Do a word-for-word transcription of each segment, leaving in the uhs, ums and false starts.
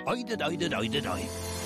Oide, oide, oide, oide.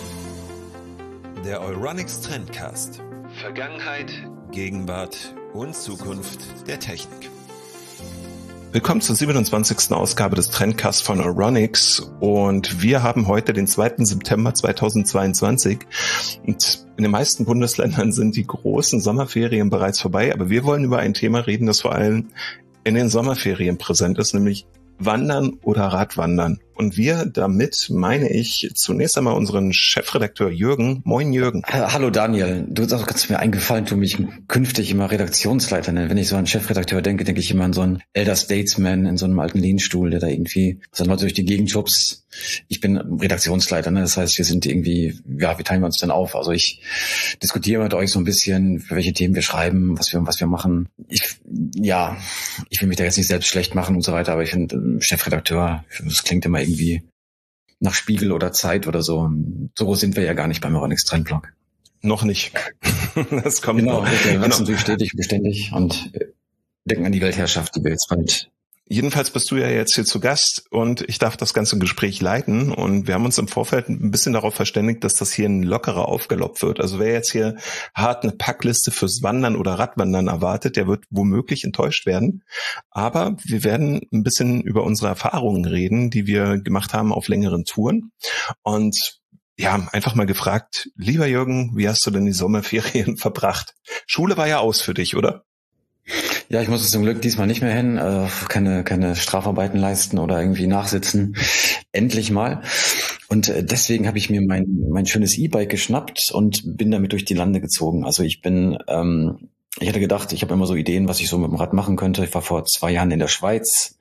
Der Euronics Trendcast. Vergangenheit, Gegenwart und Zukunft der Technik. Willkommen zur siebenundzwanzigsten Ausgabe des Trendcasts von Euronics und wir haben heute den zweiten September zweitausendzweiundzwanzig und in den meisten Bundesländern sind die großen Sommerferien bereits vorbei, aber wir wollen über ein Thema reden, das vor allem in den Sommerferien präsent ist, nämlich Wandern oder Radwandern. Und wir, damit meine ich zunächst einmal unseren Chefredakteur Jürgen. Moin Jürgen. Hallo Daniel, du hast auch ganz mir eingefallen, du mich künftig immer Redaktionsleiter nennen. Wenn ich so an Chefredakteur denke, denke ich immer an so einen Elder Statesman in so einem alten Lehnstuhl, der da irgendwie so Leute durch die Gegend schubst. Ich bin Redaktionsleiter, ne? Das heißt, wir sind irgendwie, ja, wie teilen wir uns denn auf? Also ich diskutiere mit euch so ein bisschen, für welche Themen wir schreiben, was wir, was wir machen. Ich, ja, ich will mich da jetzt nicht selbst schlecht machen und so weiter, aber ich finde, Chefredakteur, das klingt immer irgendwie nach Spiegel oder Zeit oder so. So groß sind wir ja gar nicht beim Euronics Trendblog. Noch nicht. Das kommt genau, noch. Wir wachsen Genau. natürlich stetig und beständig und denken an die Weltherrschaft, die wir jetzt bald. Jedenfalls bist du ja jetzt hier zu Gast und ich darf das ganze Gespräch leiten und wir haben uns im Vorfeld ein bisschen darauf verständigt, dass das hier ein lockerer Aufgalopp wird. Also wer jetzt hier hart eine Packliste fürs Wandern oder Radwandern erwartet, der wird womöglich enttäuscht werden. Aber wir werden ein bisschen über unsere Erfahrungen reden, die wir gemacht haben auf längeren Touren und ja, einfach mal gefragt, lieber Jürgen, wie hast du denn die Sommerferien verbracht? Schule war ja aus für dich, oder? Ja, ich muss zum Glück diesmal nicht mehr hin, äh, keine keine Strafarbeiten leisten oder irgendwie nachsitzen. Endlich mal. Und äh, deswegen habe ich mir mein mein schönes E-Bike geschnappt und bin damit durch die Lande gezogen. Also ich bin, ähm, ich hatte gedacht, ich habe immer so Ideen, was ich so mit dem Rad machen könnte. Ich war vor zwei Jahren in der Schweiz,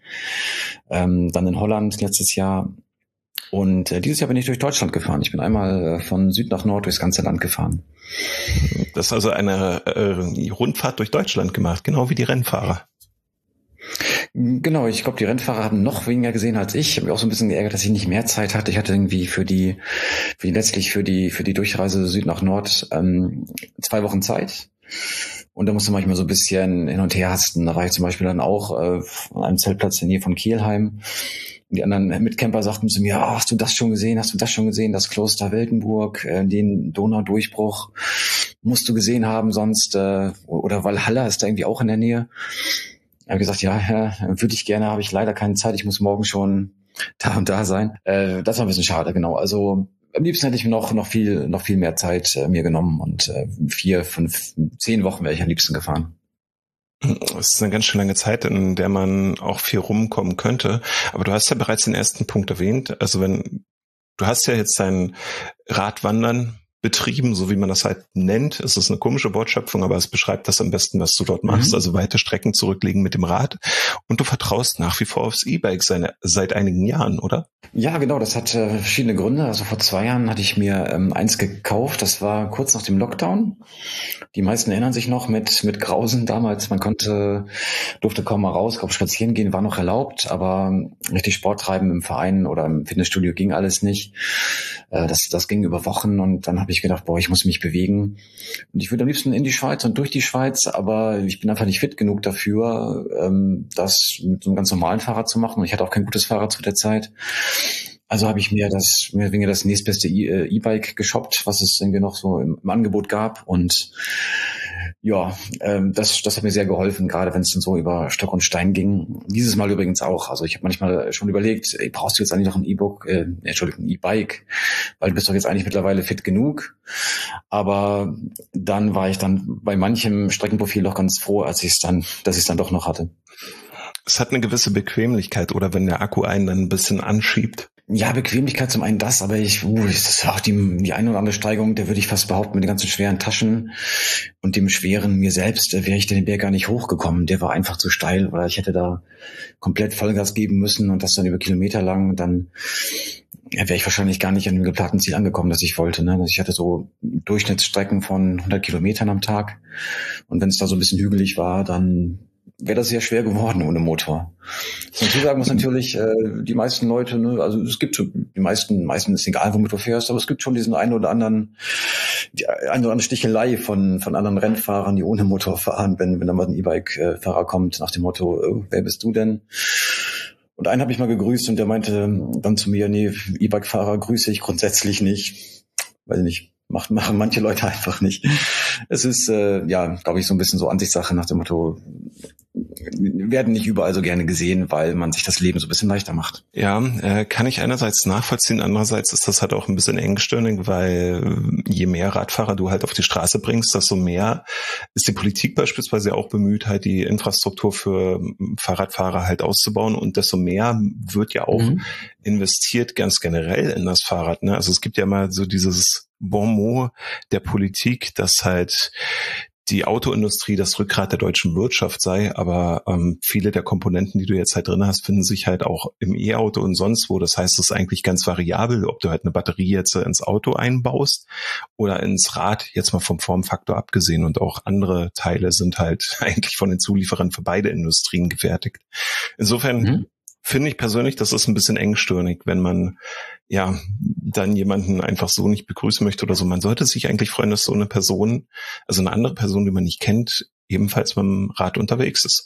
ähm, dann in Holland letztes Jahr. Und äh, dieses Jahr bin ich durch Deutschland gefahren. Ich bin einmal äh, von Süd nach Nord durchs ganze Land gefahren. Das ist also eine äh, Rundfahrt durch Deutschland gemacht, genau wie die Rennfahrer. Genau, ich glaube, die Rennfahrer haben noch weniger gesehen als ich. Ich habe mich auch so ein bisschen geärgert, dass ich nicht mehr Zeit hatte. Ich hatte irgendwie für die, für die letztlich für die für die Durchreise Süd nach Nord ähm, zwei Wochen Zeit. Und da musste man manchmal so ein bisschen hin und her hasten. Da war ich zum Beispiel dann auch äh, an einem Zeltplatz in der Nähe von Kelheim. Und die anderen Mitcamper sagten zu mir, oh, hast du das schon gesehen? Hast du das schon gesehen? Das Kloster Weltenburg, äh, den Donaudurchbruch musst du gesehen haben, sonst äh, oder Walhalla ist da irgendwie auch in der Nähe. Ich habe gesagt, ja, ja, würde ich gerne, habe ich leider keine Zeit. Ich muss morgen schon da und da sein. Äh, das war ein bisschen schade, genau. Also am liebsten hätte ich mir noch noch viel noch viel mehr Zeit äh, mir genommen und äh, vier, fünf, zehn Wochen wäre ich am liebsten gefahren. Es ist eine ganz schön lange Zeit, in der man auch viel rumkommen könnte. Aber du hast ja bereits den ersten Punkt erwähnt. Also wenn du hast ja jetzt dein Radwandern betrieben, so wie man das halt nennt. Es ist eine komische Wortschöpfung, aber es beschreibt das am besten, was du dort machst. Mhm. Also weite Strecken zurücklegen mit dem Rad. Und du vertraust nach wie vor aufs E-Bike seine, seit einigen Jahren, oder? Ja, genau. Das hat äh, verschiedene Gründe. Also vor zwei Jahren hatte ich mir ähm, eins gekauft. Das war kurz nach dem Lockdown. Die meisten erinnern sich noch mit mit Grausen damals. Man konnte, durfte kaum mal raus. Ich glaube, spazieren gehen war noch erlaubt, aber richtig Sport treiben im Verein oder im Fitnessstudio ging alles nicht. Äh, das das ging über Wochen und dann habe ich gedacht, boah, ich muss mich bewegen. Und ich würde am liebsten in die Schweiz und durch die Schweiz, aber ich bin einfach nicht fit genug dafür, ähm, das mit so einem ganz normalen Fahrrad zu machen. Und ich hatte auch kein gutes Fahrrad zu der Zeit. Also habe ich mir das, mehr oder weniger das nächstbeste E- E-Bike geshoppt, was es irgendwie noch so im, im Angebot gab. Und ja, ähm, das, das hat mir sehr geholfen, gerade wenn es dann so über Stock und Stein ging. Dieses Mal übrigens auch. Also ich habe manchmal schon überlegt, ey, brauchst du jetzt eigentlich noch ein E-Book, äh, Entschuldigung, ein E-Bike, weil du bist doch jetzt eigentlich mittlerweile fit genug. Aber dann war ich dann bei manchem Streckenprofil doch ganz froh, als ich es dann, dass ich es dann doch noch hatte. Es hat eine gewisse Bequemlichkeit, oder wenn der Akku einen dann ein bisschen anschiebt. Ja, Bequemlichkeit zum einen das, aber ich, uh, das ist auch die, die eine oder andere Steigung, der würde ich fast behaupten, mit den ganzen schweren Taschen und dem schweren mir selbst, äh, wäre ich den Berg gar nicht hochgekommen. Der war einfach zu steil oder ich hätte da komplett Vollgas geben müssen und das dann über Kilometer lang, dann ja, wäre ich wahrscheinlich gar nicht an dem geplanten Ziel angekommen, das ich wollte. Ne? Also ich hatte so Durchschnittsstrecken von hundert Kilometern am Tag und wenn es da so ein bisschen hügelig war, dann wäre das sehr schwer geworden ohne Motor. Was man dazu sagen muss natürlich, äh, die meisten Leute, ne, also es gibt schon, die meisten, meisten ist egal, womit du fährst, aber es gibt schon diesen einen oder anderen, die eine oder andere Stichelei von von anderen Rennfahrern, die ohne Motor fahren, wenn wenn da mal ein E-Bike-Fahrer kommt nach dem Motto, oh, wer bist du denn? Und einen habe ich mal gegrüßt und der meinte dann zu mir, nee, E-Bike-Fahrer grüße ich grundsätzlich nicht. Weiß ich nicht, machen, machen manche Leute einfach nicht. Es ist, äh, ja, glaube ich, so ein bisschen so Ansichtssache nach dem Motto, werden nicht überall so gerne gesehen, weil man sich das Leben so ein bisschen leichter macht. Ja, äh, kann ich einerseits nachvollziehen, andererseits ist das halt auch ein bisschen engstirnig, weil je mehr Radfahrer du halt auf die Straße bringst, desto mehr ist die Politik beispielsweise auch bemüht, halt die Infrastruktur für Fahrradfahrer halt auszubauen und desto mehr wird ja auch mhm. investiert ganz generell in das Fahrrad. Ne? Also es gibt ja mal so dieses Bon mot der Politik, dass halt die Autoindustrie das Rückgrat der deutschen Wirtschaft sei, aber ähm, viele der Komponenten, die du jetzt halt drin hast, finden sich halt auch im E-Auto und sonst wo. Das heißt, es ist eigentlich ganz variabel, ob du halt eine Batterie jetzt ins Auto einbaust oder ins Rad, jetzt mal vom Formfaktor abgesehen. Und auch andere Teile sind halt eigentlich von den Zulieferern für beide Industrien gefertigt. Insofern mhm. finde ich persönlich, das ist ein bisschen engstirnig, wenn man ja dann jemanden einfach so nicht begrüßen möchte oder so. Man sollte sich eigentlich freuen, dass so eine Person, also eine andere Person, die man nicht kennt, ebenfalls mit dem Rad unterwegs ist.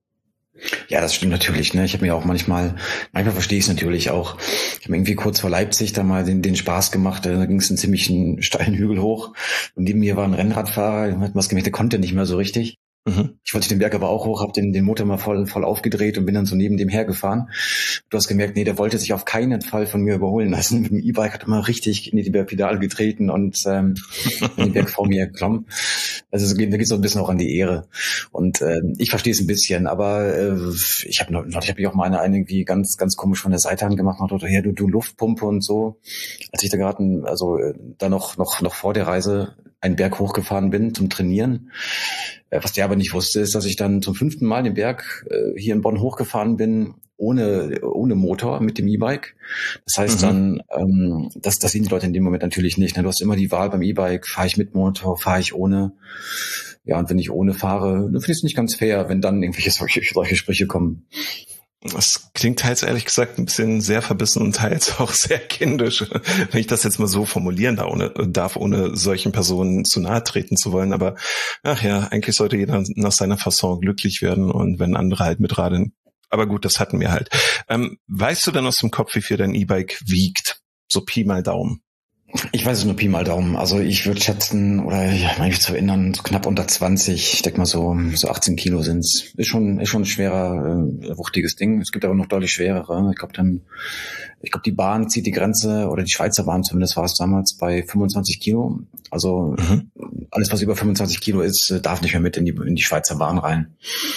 Ja, das stimmt natürlich. Ne? Ich habe mir auch manchmal, manchmal verstehe ich es natürlich auch. Ich habe irgendwie kurz vor Leipzig da mal den, den Spaß gemacht. Da ging es einen ziemlichen steilen Hügel hoch und neben mir war ein Rennradfahrer. Der hat was gemerkt, der konnte nicht mehr so richtig. Mhm. Ich wollte den Berg aber auch hoch, habe den, den Motor mal voll, voll aufgedreht und bin dann so neben dem hergefahren. Du hast gemerkt, nee, der wollte sich auf keinen Fall von mir überholen lassen. Mit dem E-Bike hat er mal richtig in die Pedale getreten und ähm, in den Berg vor mir geklommen. Also so, da geht so ein bisschen auch an die Ehre. Und äh, ich verstehe es ein bisschen, aber äh, ich habe noch, ich habe mich auch mal eine, eine irgendwie ganz, ganz komisch von der Seite angemacht, nach ja, du, du Luftpumpe und so. Als ich da gerade, also äh, da noch, noch, noch vor der Reise einen Berg hochgefahren bin zum Trainieren. Was der aber nicht wusste, ist, dass ich dann zum fünften Mal den Berg äh, hier in Bonn hochgefahren bin, ohne ohne Motor, mit dem E-Bike. Das heißt mhm. dann, ähm, das, das sehen die Leute in dem Moment natürlich nicht. Ne? Du hast immer die Wahl beim E-Bike, fahre ich mit Motor, fahre ich ohne. Ja, und wenn ich ohne fahre, dann finde ich es nicht ganz fair, wenn dann irgendwelche solche, solche Sprüche kommen. Das klingt teils ehrlich gesagt ein bisschen sehr verbissen und teils auch sehr kindisch, wenn ich das jetzt mal so formulieren darf, ohne, darf, ohne solchen Personen zu nahe treten zu wollen. Aber ach ja, eigentlich sollte jeder nach seiner Fasson glücklich werden und wenn andere halt mitradeln. Aber gut, das hatten wir halt. Ähm, weißt du denn aus dem Kopf, wie viel dein E-Bike wiegt? So Pi mal Daumen. Ich weiß es nur Pi mal Daumen. Also ich würde schätzen, oder ja, mich zu erinnern, so knapp unter zwanzig. Ich denke mal so, so achtzehn Kilo sind's. Ist schon, ist schon ein schwerer, äh, wuchtiges Ding. Es gibt aber noch deutlich schwerere. Ich glaube dann, ich glaube die Bahn zieht die Grenze, oder die Schweizer Bahn zumindest war es damals, bei fünfundzwanzig Kilo. Also mhm. alles, was über fünfundzwanzig Kilo ist, darf nicht mehr mit in die, in die Schweizer Bahn rein.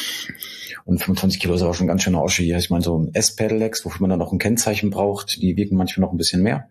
Und fünfundzwanzig Kilo ist aber schon ganz schön Oschi. Ich meine, so S-Pedelecs, wofür man dann noch ein Kennzeichen braucht, die wiegen manchmal noch ein bisschen mehr.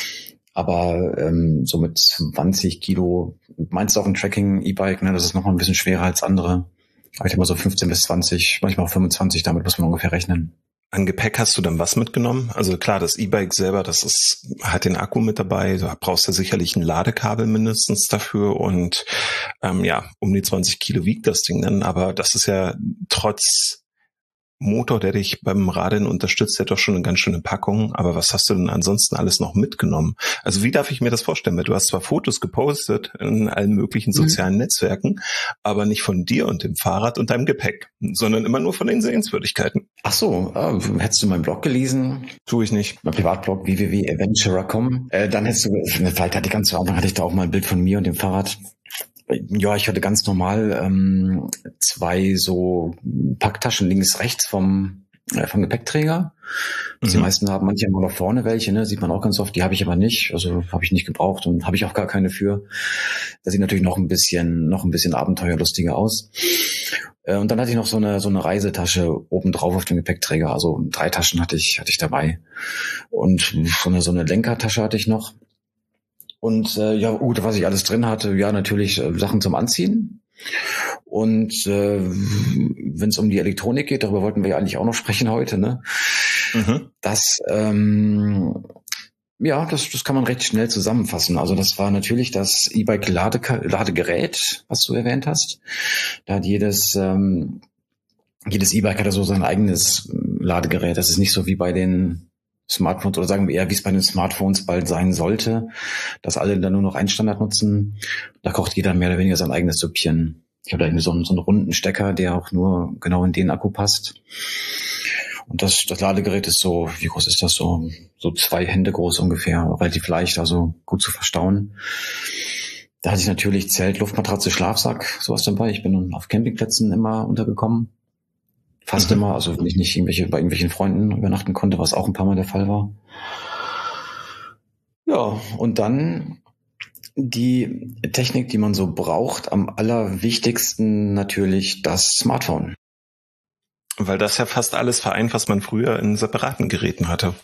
Aber ähm, so mit zwanzig Kilo, meinst du auch ein Tracking-E-Bike, ne? Das ist noch mal ein bisschen schwerer als andere. Aber ich denke mal so fünfzehn bis zwanzig, manchmal auch fünfundzwanzig, damit muss man ungefähr rechnen. An Gepäck hast du dann was mitgenommen? Also klar, das E-Bike selber, das ist, hat den Akku mit dabei. Du brauchst ja sicherlich ein Ladekabel mindestens dafür und ähm, ja, um die zwanzig Kilo wiegt das Ding dann. Aber das ist ja trotz Motor, der dich beim Radeln unterstützt, der hat doch schon eine ganz schöne Packung. Aber was hast du denn ansonsten alles noch mitgenommen? Also wie darf ich mir das vorstellen? Weil du hast zwar Fotos gepostet in allen möglichen sozialen mhm. Netzwerken, aber nicht von dir und dem Fahrrad und deinem Gepäck, sondern immer nur von den Sehenswürdigkeiten. Ach so, äh, hättest du meinen Blog gelesen? Tue ich nicht. Mein Privatblog w w w punkt adventurer punkt com. Äh, dann hättest du, vielleicht hatte ich ganz zu Anfang, hatte ich da auch mal ein Bild von mir und dem Fahrrad. Ja, ich hatte ganz normal ähm, zwei so Packtaschen links, rechts vom äh, vom Gepäckträger. Mhm. Die meisten haben, manche haben noch vorne welche, ne, sieht man auch ganz oft. Die habe ich aber nicht, also habe ich nicht gebraucht und habe ich auch gar keine für. Das sieht natürlich noch ein bisschen noch ein bisschen abenteuerlustiger aus. Äh, und dann hatte ich noch so eine so eine Reisetasche oben drauf auf dem Gepäckträger. Also drei Taschen hatte ich hatte ich dabei und so eine so eine Lenkertasche hatte ich noch. Und äh, ja, gut, was ich alles drin hatte, ja, natürlich äh, Sachen zum Anziehen. Und äh, wenn es um die Elektronik geht, darüber wollten wir ja eigentlich auch noch sprechen heute, ne? Mhm. Das, ähm, ja, das, das kann man recht schnell zusammenfassen. Also das war natürlich das E-Bike-Ladegerät, was du erwähnt hast. Da hat jedes, ähm, jedes E-Bike hat ja so sein eigenes Ladegerät. Das ist nicht so wie bei den Smartphones, oder sagen wir eher, wie es bei den Smartphones bald sein sollte, dass alle dann nur noch einen Standard nutzen. Da kocht jeder mehr oder weniger sein eigenes Süppchen. Ich habe da irgendwie so einen, so einen runden Stecker, der auch nur genau in den Akku passt. Und das, das Ladegerät ist so, wie groß ist das so? So zwei Hände groß ungefähr, relativ leicht, also gut zu verstauen. Da hatte ich natürlich Zelt, Luftmatratze, Schlafsack, sowas dabei. Ich bin auf Campingplätzen immer untergekommen. Fast mhm. immer, also wenn ich nicht irgendwelche, bei irgendwelchen Freunden übernachten konnte, was auch ein paar Mal der Fall war. Ja, und dann die Technik, die man so braucht, am allerwichtigsten natürlich das Smartphone. Weil das ja fast alles vereint, was man früher in separaten Geräten hatte.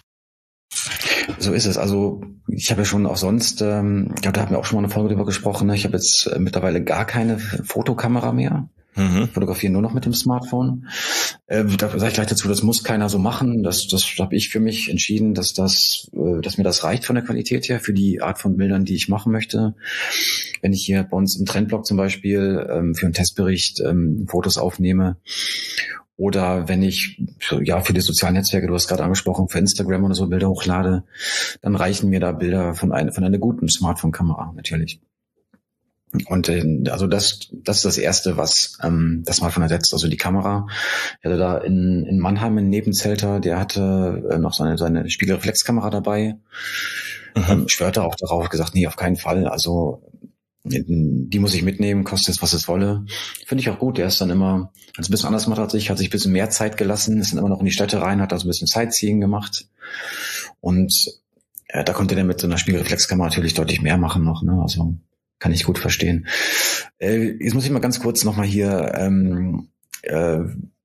So ist es. Also ich habe ja schon auch sonst, ähm, ich glaube, da haben wir auch schon mal eine Folge drüber gesprochen, ne? Ich habe jetzt äh, mittlerweile gar keine Fotokamera mehr. Mhm. Fotografieren nur noch mit dem Smartphone. Äh, da sage ich gleich dazu, das muss keiner so machen. Das, das habe ich für mich entschieden, dass das, äh, dass mir das reicht von der Qualität her für die Art von Bildern, die ich machen möchte. Wenn ich hier bei uns im Trendblog zum Beispiel ähm, für einen Testbericht ähm, Fotos aufnehme oder wenn ich ja für die sozialen Netzwerke, du hast gerade angesprochen, für Instagram oder so Bilder hochlade, dann reichen mir da Bilder von einer von einer guten Smartphone-Kamera natürlich. Und äh, also das das ist das Erste, was ähm, das Smartphone ersetzt, also die Kamera. Ich hatte da in, in Mannheim einen Nebenzelter, der hatte äh, noch seine, seine Spiegelreflexkamera dabei. Mhm. Ähm, schwörte auch darauf, gesagt, nee, auf keinen Fall. Also die muss ich mitnehmen, kostet es, was es wolle. Finde ich auch gut. Der ist dann immer, hat es ein bisschen anders gemacht als ich, hat sich ein bisschen mehr Zeit gelassen, ist dann immer noch in die Städte rein, hat da so ein bisschen Sightseeing gemacht. Und äh, da konnte der mit so einer Spiegelreflexkamera natürlich deutlich mehr machen noch, ne? Also kann ich gut verstehen. Äh, jetzt muss ich mal ganz kurz nochmal hier ähm, äh,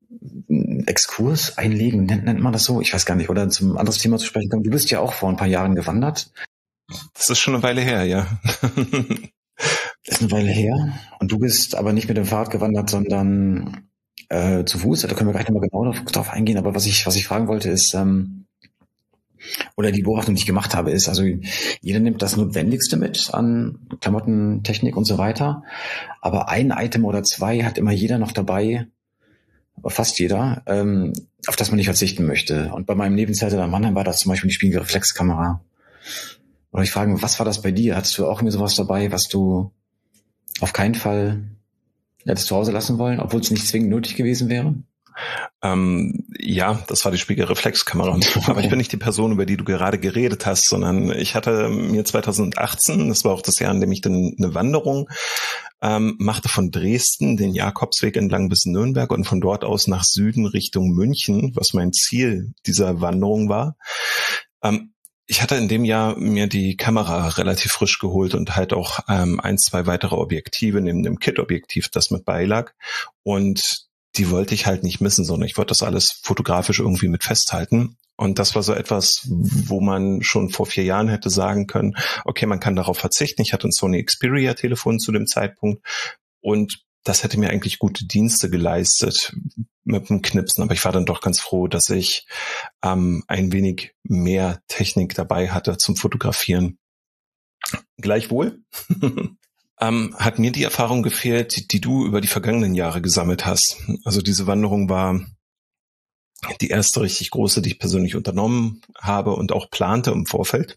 Exkurs einlegen, nennt, nennt man das so? Ich weiß gar nicht, oder zum anderes Thema zu sprechen kommen. Du bist ja auch vor ein paar Jahren gewandert. Das ist schon eine Weile her, ja. Das ist eine Weile her. Und du bist aber nicht mit dem Fahrrad gewandert, sondern äh, zu Fuß. Da können wir gleich nochmal genau drauf, drauf eingehen. Aber was ich, was ich fragen wollte ist, ähm, oder die Beobachtung, die ich gemacht habe, ist, also jeder nimmt das Notwendigste mit an Klamotten, Technik und so weiter. Aber ein Item oder zwei hat immer jeder noch dabei, fast jeder, ähm, auf das man nicht verzichten möchte. Und bei meinem Nebenzelter in Mannheim war das zum Beispiel die Spiegelreflexkamera. Oder ich frage, was war das bei dir? Hattest du auch irgendwie sowas dabei, was du auf keinen Fall hättest zu Hause lassen wollen, obwohl es nicht zwingend nötig gewesen wäre? Ähm, ja, das war die Spiegelreflexkamera. Aber ich bin nicht die Person, über die du gerade geredet hast, sondern ich hatte mir zwanzig achtzehn, das war auch das Jahr, in dem ich dann eine Wanderung ähm, machte von Dresden, den Jakobsweg entlang bis Nürnberg und von dort aus nach Süden Richtung München, was mein Ziel dieser Wanderung war. Ähm, Ich hatte in dem Jahr mir die Kamera relativ frisch geholt und halt auch ähm, ein, zwei weitere Objektive neben dem Kit-Objektiv, das mit beilag. Und die wollte ich halt nicht missen, sondern ich wollte das alles fotografisch irgendwie mit festhalten. Und das war so etwas, wo man schon vor vier Jahren hätte sagen können, okay, man kann darauf verzichten. Ich hatte ein Sony Xperia-Telefon zu dem Zeitpunkt und das hätte mir eigentlich gute Dienste geleistet mit dem Knipsen, aber ich war dann doch ganz froh, dass ich ähm, ein wenig mehr Technik dabei hatte zum Fotografieren. Gleichwohl ähm, hat mir die Erfahrung gefehlt, die, die du über die vergangenen Jahre gesammelt hast. Also diese Wanderung war die erste richtig große, die ich persönlich unternommen habe und auch plante im Vorfeld.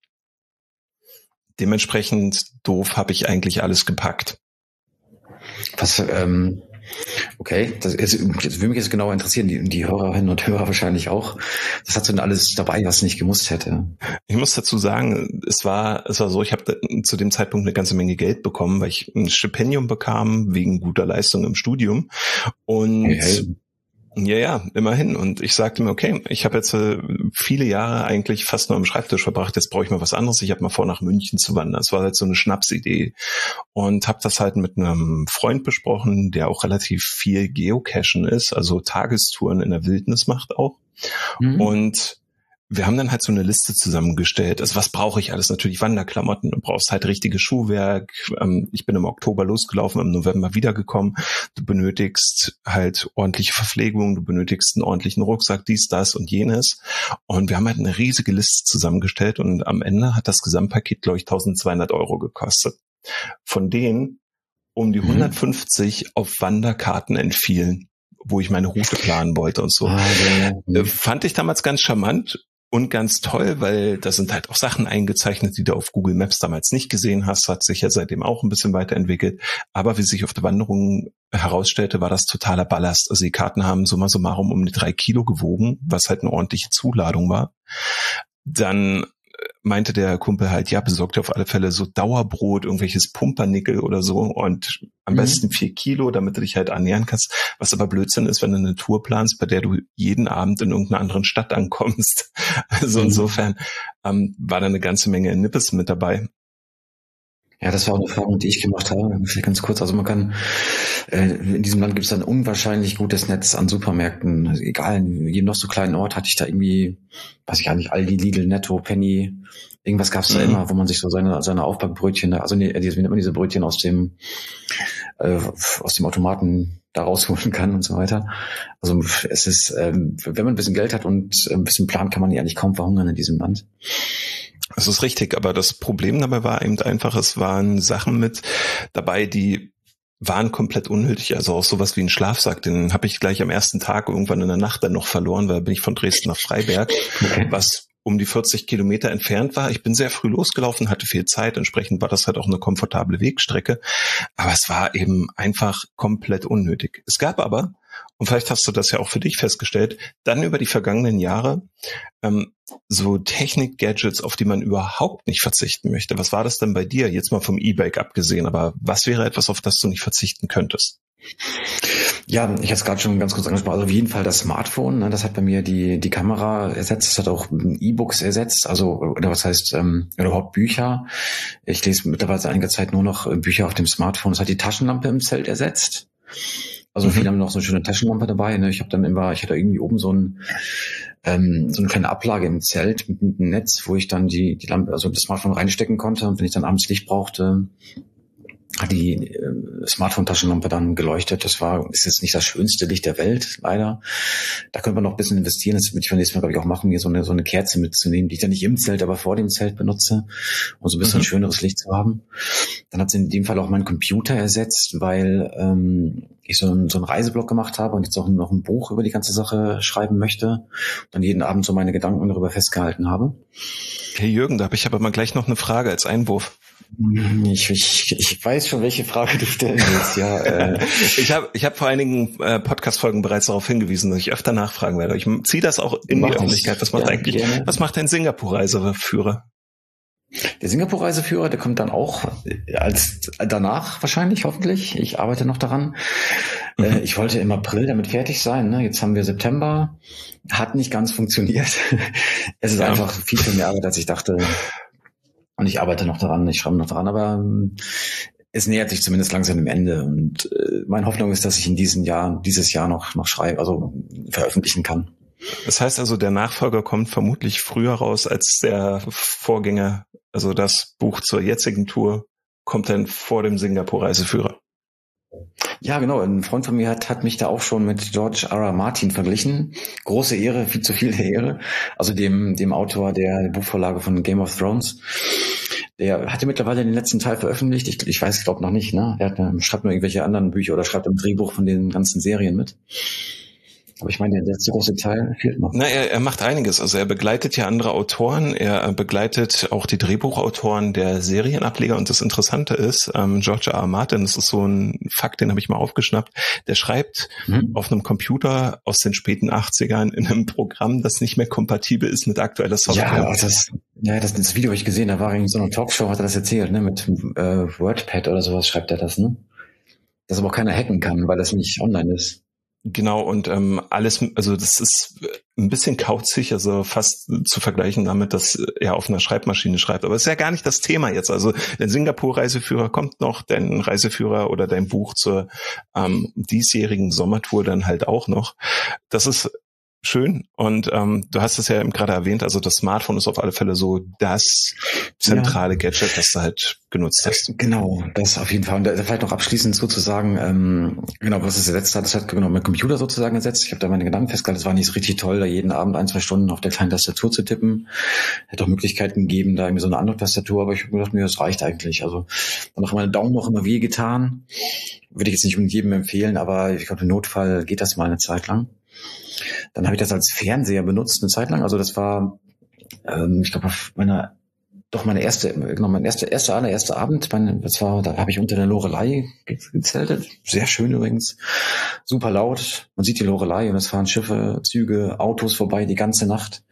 Dementsprechend doof habe ich eigentlich alles gepackt. Was, ähm, okay, das, jetzt, das würde mich jetzt genau interessieren, die, die Hörerinnen und Hörer wahrscheinlich auch. Was hast du denn alles dabei, was nicht gemusst hätte? Ich muss dazu sagen, es war, es war so, ich habe zu dem Zeitpunkt eine ganze Menge Geld bekommen, weil ich ein Stipendium bekam wegen guter Leistung im Studium. Und okay. Ja, ja, immerhin. Und ich sagte mir, okay, ich habe jetzt äh, viele Jahre eigentlich fast nur am Schreibtisch verbracht, jetzt brauche ich mal was anderes. Ich habe mal vor, nach München zu wandern. Das war halt so eine Schnapsidee. Und habe das halt mit einem Freund besprochen, der auch relativ viel Geocachen ist, also Tagestouren in der Wildnis macht auch. Mhm. Und wir haben dann halt so eine Liste zusammengestellt. Also was brauche ich alles? Natürlich Wanderklamotten. Du brauchst halt richtiges Schuhwerk. Ich bin im Oktober losgelaufen, im November wiedergekommen. Du benötigst halt ordentliche Verpflegung. Du benötigst einen ordentlichen Rucksack, dies, das und jenes. Und wir haben halt eine riesige Liste zusammengestellt. Und am Ende hat das Gesamtpaket, glaube ich, tausendzweihundert Euro gekostet. Von denen um die hundertfünfzig auf Wanderkarten entfielen, wo ich meine Route planen wollte und so. Ah, ja. Fand ich damals ganz charmant. Und ganz toll, weil da sind halt auch Sachen eingezeichnet, die du auf Google Maps damals nicht gesehen hast, hat sich ja seitdem auch ein bisschen weiterentwickelt. Aber wie sich auf der Wanderung herausstellte, war das totaler Ballast. Also die Karten haben summa summarum um die drei Kilo gewogen, was halt eine ordentliche Zuladung war. Dann meinte der Kumpel halt, ja, besorgt dir auf alle Fälle so Dauerbrot, irgendwelches Pumpernickel oder so und am mhm. besten vier Kilo, damit du dich halt ernähren kannst. Was aber Blödsinn ist, wenn du eine Tour planst, bei der du jeden Abend in irgendeiner anderen Stadt ankommst. Also mhm. insofern ähm, war da eine ganze Menge Nippes mit dabei. Ja, das war eine Erfahrung, die ich gemacht habe. Vielleicht ganz kurz. Also man kann, äh, in diesem Land gibt es ein unwahrscheinlich gutes Netz an Supermärkten. Also egal, in jedem noch so kleinen Ort hatte ich da irgendwie, weiß ich gar nicht, Aldi, Lidl, Netto, Penny, irgendwas gab es da mhm. immer, wo man sich so seine seine Aufbackbrötchen, also nee, wie nennt man diese Brötchen aus dem äh, aus dem Automaten da rausholen kann und so weiter. Also es ist, ähm, wenn man ein bisschen Geld hat und ein bisschen plant, kann man ja eigentlich kaum verhungern in diesem Land. Das ist richtig, aber das Problem dabei war eben einfach, es waren Sachen mit dabei, die waren komplett unnötig. Also auch sowas wie ein Schlafsack, den habe ich gleich am ersten Tag irgendwann in der Nacht dann noch verloren, weil bin ich von Dresden nach Freiberg, okay. was um die vierzig Kilometer entfernt war. Ich bin sehr früh losgelaufen, hatte viel Zeit, entsprechend war das halt auch eine komfortable Wegstrecke, aber es war eben einfach komplett unnötig. Es gab aber, und vielleicht hast du das ja auch für dich festgestellt, dann über die vergangenen Jahre ähm, so Technik-Gadgets, auf die man überhaupt nicht verzichten möchte. Was war das denn bei dir? Jetzt mal vom E-Bike abgesehen, aber was wäre etwas, auf das du nicht verzichten könntest? Ja, ich hatte es gerade schon ganz kurz angesprochen. Also auf jeden Fall das Smartphone. Ne, das hat bei mir die die Kamera ersetzt. Das hat auch E-Books ersetzt. Also oder was heißt ähm, oder überhaupt Bücher. Ich lese mittlerweile seit einiger Zeit nur noch Bücher auf dem Smartphone. Das hat die Taschenlampe im Zelt ersetzt. Also mhm. viele haben noch so eine schöne Taschenlampe dabei. Ne? Ich habe dann immer, ich hatte irgendwie oben so ein ähm, so eine kleine Ablage im Zelt mit, mit einem Netz, wo ich dann die die Lampe, also das Smartphone reinstecken konnte. Und wenn ich dann abends Licht brauchte, hat die äh, Smartphone-Taschenlampe dann geleuchtet. Das war, ist jetzt nicht das schönste Licht der Welt, leider. Da könnte man noch ein bisschen investieren. Das würde ich beim nächsten Mal, glaube ich, auch machen, mir so eine, so eine Kerze mitzunehmen, die ich dann nicht im Zelt, aber vor dem Zelt benutze, um so ein bisschen mhm. schöneres Licht zu haben. Dann hat sie in dem Fall auch meinen Computer ersetzt, weil ähm, ich so einen, so einen Reiseblock gemacht habe und jetzt auch noch ein Buch über die ganze Sache schreiben möchte. Und dann jeden Abend so meine Gedanken darüber festgehalten habe. Hey Jürgen, da habe ich aber mal gleich noch eine Frage als Einwurf. Ich, ich, ich weiß schon, welche Frage du stellen willst, ja. Äh. Ich habe ich hab vor einigen äh, Podcast-Folgen bereits darauf hingewiesen, dass ich öfter nachfragen werde. Ich ziehe das auch in Mach die Öffentlichkeit. Was macht ja, eigentlich, gerne. Was macht ein Singapur-Reiseführer? Der Singapur-Reiseführer, der kommt dann auch als danach wahrscheinlich, hoffentlich. Ich arbeite noch daran. Mhm. Äh, ich wollte im April damit fertig sein. Ne? Jetzt haben wir September. Hat nicht ganz funktioniert. Es ist ja. einfach viel, viel mehr Arbeit, als ich dachte. Und ich arbeite noch daran, ich schreibe noch daran, aber ähm, es nähert sich zumindest langsam dem Ende. Und äh, meine Hoffnung ist, dass ich in diesem Jahr, dieses Jahr noch noch schreibe, also veröffentlichen kann. Das heißt also, der Nachfolger kommt vermutlich früher raus als der Vorgänger. Also das Buch zur jetzigen Tour kommt dann vor dem Singapur-Reiseführer. Ja, genau. Ein Freund von mir hat, hat mich da auch schon mit George R. R. Martin verglichen. Große Ehre, viel zu viel der Ehre. Also dem, dem Autor der Buchvorlage von Game of Thrones. Der hatte mittlerweile den letzten Teil veröffentlicht. Ich, ich weiß, ich glaube noch nicht, ne? Der hat, schreibt nur irgendwelche anderen Bücher oder schreibt im Drehbuch von den ganzen Serien mit. Aber ich meine, der letzte große Teil fehlt noch. Na, er, er macht einiges. Also er begleitet ja andere Autoren. Er begleitet auch die Drehbuchautoren der Serienableger. Und das Interessante ist, ähm, George R. R. Martin, das ist so ein Fakt, den habe ich mal aufgeschnappt, der schreibt hm. auf einem Computer aus den späten achtzigern in einem Programm, das nicht mehr kompatibel ist mit aktueller Software. Ja, das, ja, das, das Video habe ich gesehen. Da war in so einer Talkshow, hat er das erzählt, ne? Mit äh, WordPad oder sowas schreibt er das, ne? Dass aber auch keiner hacken kann, weil das nicht online ist. Genau, und ähm, alles, also das ist ein bisschen kauzig, also fast zu vergleichen damit, dass er auf einer Schreibmaschine schreibt. Aber es ist ja gar nicht das Thema jetzt. Also der Singapur-Reiseführer kommt noch, dein Reiseführer oder dein Buch zur ähm, diesjährigen Sommertour dann halt auch noch. Das ist schön. Und ähm, du hast es ja eben gerade erwähnt, also das Smartphone ist auf alle Fälle so das zentrale ja. Gadget, das du halt genutzt hast. Genau, das auf jeden Fall. Und vielleicht noch abschließend sozusagen, ähm, genau, was es ersetzt hat, das hat genau mein Computer sozusagen ersetzt. Ich habe da meine Gedanken festgehalten, es war nicht so richtig toll, da jeden Abend ein, zwei Stunden auf der kleinen Tastatur zu tippen. Hätte auch Möglichkeiten gegeben, da irgendwie so eine andere Tastatur, aber ich habe gedacht, mir das reicht eigentlich. Also dann haben meine Daumen noch immer weh getan. Würde ich jetzt nicht jedem empfehlen, aber ich glaube, im Notfall geht das mal eine Zeit lang. Dann habe ich das als Fernseher benutzt, eine Zeit lang. Also das war ähm, ich glaube, auf meiner Doch, meine erste, genau, mein erster, erster, allererster Abend, mein, das war, da habe ich unter der Loreley gezeltet. Sehr schön übrigens. Super laut. Man sieht die Loreley und es fahren Schiffe, Züge, Autos vorbei die ganze Nacht.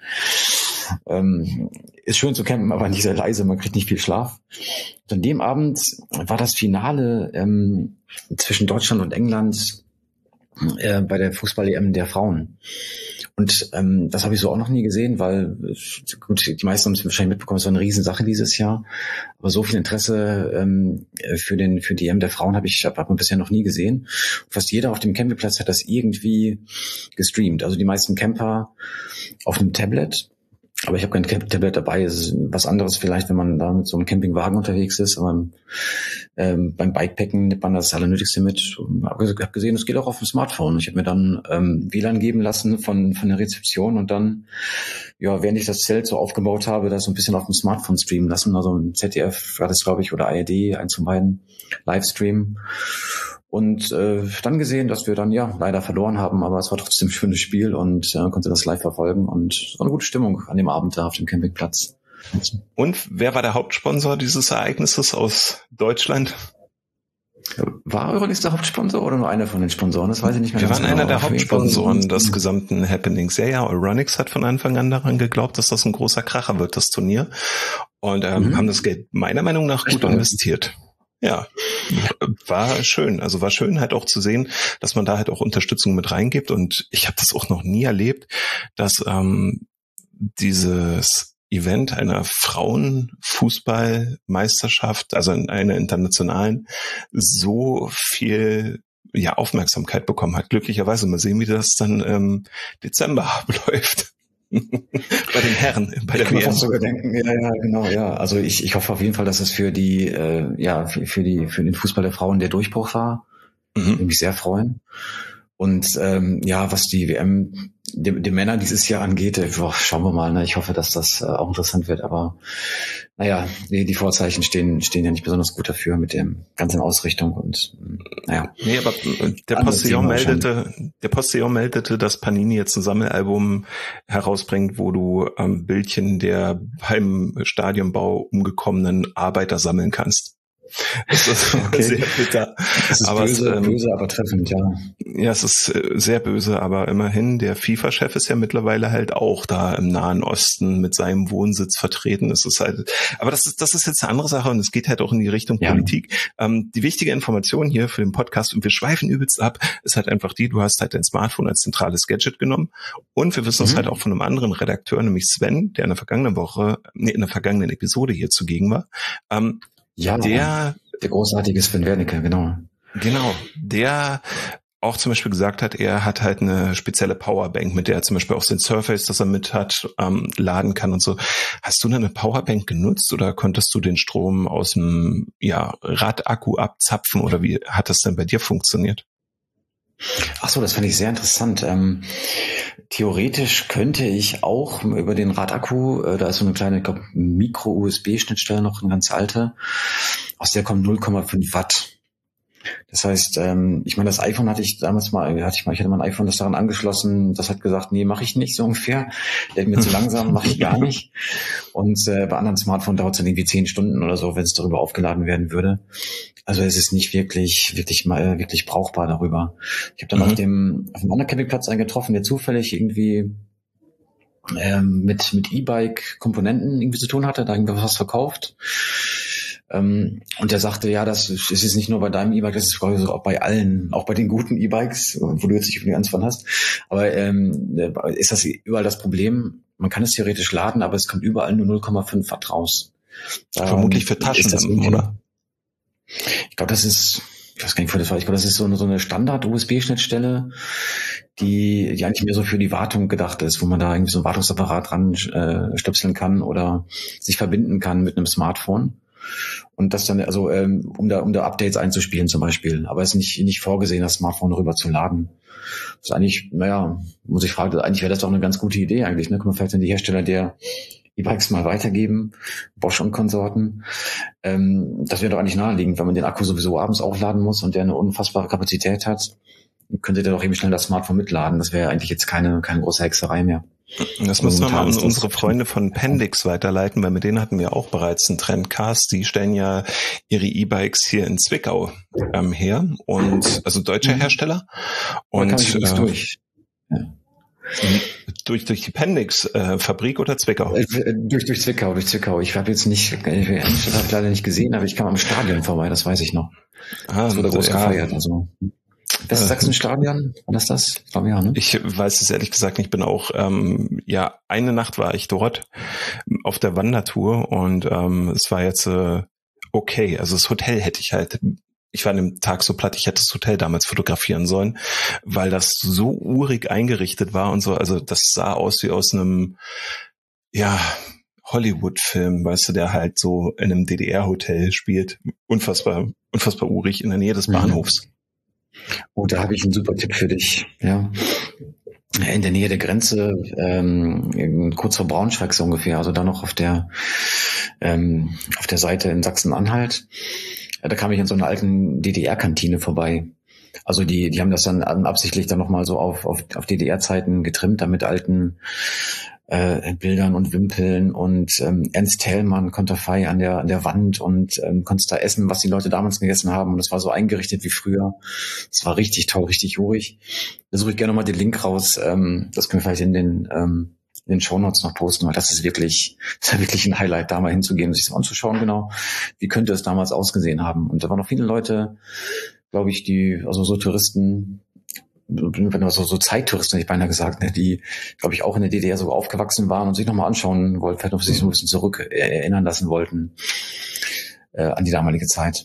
Ähm, ist schön zu campen, aber nicht sehr leise, man kriegt nicht viel Schlaf. Und an dem Abend war das Finale ähm, zwischen Deutschland und England äh, bei der Fußball-E M der Frauen. Und ähm, das habe ich so auch noch nie gesehen, weil gut, die meisten haben es wahrscheinlich mitbekommen, es war eine Riesensache dieses Jahr. Aber so viel Interesse ähm, für den für die E M der Frauen habe ich hab, hab man bisher noch nie gesehen. Fast jeder auf dem Campingplatz hat das irgendwie gestreamt. Also die meisten Camper auf einem Tablet. Aber ich habe kein Tablet dabei. Es ist was anderes vielleicht, wenn man da mit so einem Campingwagen unterwegs ist. Aber ähm, beim Bikepacken nimmt man das Allernötigste mit. Ich habe gesehen, es geht auch auf dem Smartphone. Ich habe mir dann ähm, W L A N geben lassen von von der Rezeption und dann, ja, während ich das Zelt so aufgebaut habe, das so ein bisschen auf dem Smartphone streamen lassen. Also im Z D F war das, glaube ich, oder A R D, eins von beiden, Livestream. Und äh, dann gesehen, dass wir dann ja leider verloren haben, aber es war trotzdem ein schönes Spiel und äh, konnte das live verfolgen und es war eine gute Stimmung an dem Abend da auf dem Campingplatz. Und wer war der Hauptsponsor dieses Ereignisses aus Deutschland? War Eurolix der Hauptsponsor oder nur einer von den Sponsoren? Das weiß ich nicht mehr. Wir waren genau. einer der Hauptsponsoren des gesamten Happenings. Ja, ja, Euronics hat von Anfang an daran geglaubt, dass das ein großer Kracher wird, das Turnier. Und ähm, mhm. haben das Geld meiner Meinung nach gut investiert. Ja, war schön. Also war schön halt auch zu sehen, dass man da halt auch Unterstützung mit reingibt. Und ich habe das auch noch nie erlebt, dass ähm, dieses Event einer Frauenfußballmeisterschaft, also in einer internationalen, so viel ja Aufmerksamkeit bekommen hat. Glücklicherweise mal sehen, wie das dann im ähm, Dezember abläuft. Bei den Herren, bei der W M. Sogar denken, ja, ja, genau, ja. Also ich, ich hoffe auf jeden Fall, dass es für die, äh, ja, für, für die, für den Fußball der Frauen der Durchbruch war. Mhm. Würde mich sehr freuen. Und ähm, ja, was die W M die, die Männer dieses Jahr angeht, äh, boah, schauen wir mal. Ne? Ich hoffe, dass das äh, auch interessant wird. Aber naja, die, die Vorzeichen stehen stehen ja nicht besonders gut dafür mit der ganzen Ausrichtung und naja. Nee, aber der Postillon meldete, der Postillon meldete, dass Panini jetzt ein Sammelalbum herausbringt, wo du ähm, Bildchen der beim Stadionbau umgekommenen Arbeiter sammeln kannst. Das ist okay. Sehr bitter. Das ist aber böse, es, ähm, böse, aber treffend, ja. Ja, es ist sehr böse, aber immerhin, der FIFA-Chef ist ja mittlerweile halt auch da im Nahen Osten mit seinem Wohnsitz vertreten. Es ist halt, aber das ist, das ist jetzt eine andere Sache und es geht halt auch in die Richtung ja. Politik. Ähm, die wichtige Information hier für den Podcast, und wir schweifen übelst ab, ist halt einfach die, du hast halt dein Smartphone als zentrales Gadget genommen und wir wissen es mhm. halt auch von einem anderen Redakteur, nämlich Sven, der in der vergangenen Woche, nee, in der vergangenen Episode hier zugegen war, ähm, Ja, der, der großartige Sven Wernicke, genau. Genau, der auch zum Beispiel gesagt hat, er hat halt eine spezielle Powerbank, mit der er zum Beispiel auch sein Surface, das er mit hat, ähm, laden kann und so. Hast du denn eine Powerbank genutzt oder konntest du den Strom aus dem ja, Radakku abzapfen oder wie hat das denn bei dir funktioniert? Ach so, das fand ich sehr interessant. Ähm, theoretisch könnte ich auch über den Radakku, äh, da ist so eine kleine, ich glaube, Micro-U S B-Schnittstelle noch, eine ganz alte, aus der kommt null Komma fünf Watt. Das heißt, ähm, ich meine, das iPhone hatte ich damals mal, hatte ich mal, ich hatte mal ein iPhone, das daran angeschlossen, das hat gesagt, nee, mache ich nicht, so ungefähr. Der ist mir zu langsam, mache ich gar nicht. Und äh, bei anderen Smartphones dauert es dann irgendwie zehn Stunden oder so, wenn es darüber aufgeladen werden würde. Also es ist nicht wirklich, wirklich mal, wirklich brauchbar darüber. Ich habe dann mhm. auf dem auf dem anderen Campingplatz einen getroffen, der zufällig irgendwie ähm, mit mit E-Bike-Komponenten irgendwie zu tun hatte, da irgendwie was verkauft. Ähm, und der sagte, ja, das ist jetzt nicht nur bei deinem E-Bike, das ist auch bei allen, auch bei den guten E-Bikes, wo du jetzt nicht eins von hast. Aber ähm, ist das überall das Problem? Man kann es theoretisch laden, aber es kommt überall nur null Komma fünf Watt raus. Vermutlich für Taschen, dann, oder? Ich glaube, das ist, ich weiß gar nicht, wo das war. Ich glaube, das ist so eine, so eine Standard-U S B-Schnittstelle, die, die eigentlich mehr so für die Wartung gedacht ist, wo man da irgendwie so ein Wartungsapparat dran äh, stöpseln kann oder sich verbinden kann mit einem Smartphone. Und das dann, also ähm, um da um da Updates einzuspielen zum Beispiel, aber es ist nicht nicht vorgesehen, das Smartphone rüber zu laden. Das ist eigentlich, naja, muss ich fragen, eigentlich wäre das doch eine ganz gute Idee eigentlich, ne? Kann man vielleicht an die Hersteller der E-Bikes mal weitergeben, Bosch und Konsorten. Ähm, das wäre doch eigentlich naheliegend, wenn man den Akku sowieso abends aufladen muss und der eine unfassbare Kapazität hat. könntet ihr doch eben schnell das Smartphone mitladen. Das wäre eigentlich jetzt keine, keine große Hexerei mehr. Das müssen wir mal an unsere Freunde von Pendix weiterleiten, weil mit denen hatten wir auch bereits einen Trendcast. Die stellen ja ihre E-Bikes hier in Zwickau ähm, her und also deutscher Hersteller. Und da kann ich nicht äh, durch. Ja. Durch, durch die Pendix-Fabrik äh, oder Zwickau? Äh, durch, durch Zwickau, durch Zwickau. Ich habe jetzt nicht, ich habe leider nicht gesehen, aber ich kam am Stadion vorbei, das weiß ich noch. Ah, das wurde groß ja. gefeiert, also. Westsachsen-Stadion, war das das? Ich glaube, ja, ne? Ich weiß es ehrlich gesagt nicht. Ich bin auch, ähm, ja, eine Nacht war ich dort auf der Wandertour und ähm, es war jetzt äh, okay. Also das Hotel hätte ich halt, ich war an dem Tag so platt, ich hätte das Hotel damals fotografieren sollen, weil das so urig eingerichtet war und so. Also das sah aus wie aus einem, ja, Hollywood-Film, weißt du, der halt so in einem D D R-Hotel spielt. Unfassbar, unfassbar urig in der Nähe des Bahnhofs. Oh, da habe ich einen super Tipp für dich. Ja, in der Nähe der Grenze, ähm, kurz vor Braunschweig so ungefähr, also da noch auf der ähm, auf der Seite in Sachsen-Anhalt. Ja, da kam ich an so einer alten D D R-Kantine vorbei. Also die die haben das dann absichtlich dann nochmal so auf auf auf D D R-Zeiten getrimmt, damit alten äh, Bildern und Wimpeln und ähm, Ernst Thälmann, Konterfei an der an der Wand und ähm, konntest da essen, was die Leute damals gegessen haben und das war so eingerichtet wie früher. Das war richtig toll, richtig urig. Da suche ich gerne nochmal den Link raus. Ähm, das können wir vielleicht in den ähm, in den Shownotes noch posten, weil das ist wirklich, das ist wirklich ein Highlight, da mal hinzugehen und sich das anzuschauen, genau, wie könnte es damals ausgesehen haben. Und da waren noch viele Leute, glaube ich, die, also so Touristen, wenn du so, so Zeittouristen, hätte ich beinahe gesagt, ne, die, glaube ich, auch in der D D R sogar aufgewachsen waren und sich nochmal anschauen wollten, vielleicht noch sich so ein bisschen zurück erinnern lassen wollten äh, an die damalige Zeit.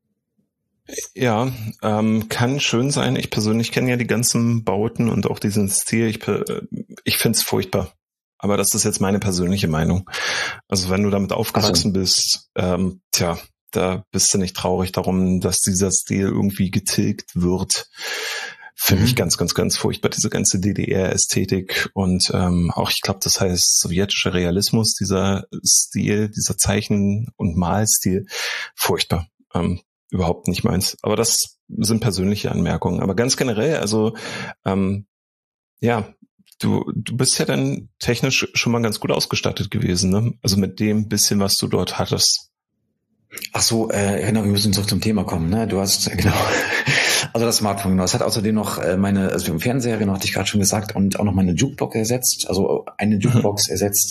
Ja, ähm, kann schön sein. Ich persönlich kenne ja die ganzen Bauten und auch diesen Stil. Ich, ich finde es furchtbar. Aber das ist jetzt meine persönliche Meinung. Also wenn du damit aufgewachsen so. bist, ähm, tja, da bist du nicht traurig darum, dass dieser Stil irgendwie getilgt wird. Finde mhm. ich ganz, ganz, ganz furchtbar, diese ganze D D R-Ästhetik und ähm, auch, ich glaube, das heißt sowjetischer Realismus, dieser Stil, dieser Zeichen- und Malstil, furchtbar. Ähm, überhaupt nicht meins. Aber das sind persönliche Anmerkungen. Aber ganz generell, also ähm, ja, du du bist ja dann technisch schon mal ganz gut ausgestattet gewesen, ne? Also mit dem bisschen, was du dort hattest. Ach so, äh, genau, wir müssen zurück zum Thema kommen, ne? Du hast, genau, also das Smartphone, genau. Es hat außerdem noch meine, also im Fernseher, genau, hatte ich gerade schon gesagt, und auch noch meine Jukebox ersetzt, also eine Jukebox mhm. ersetzt.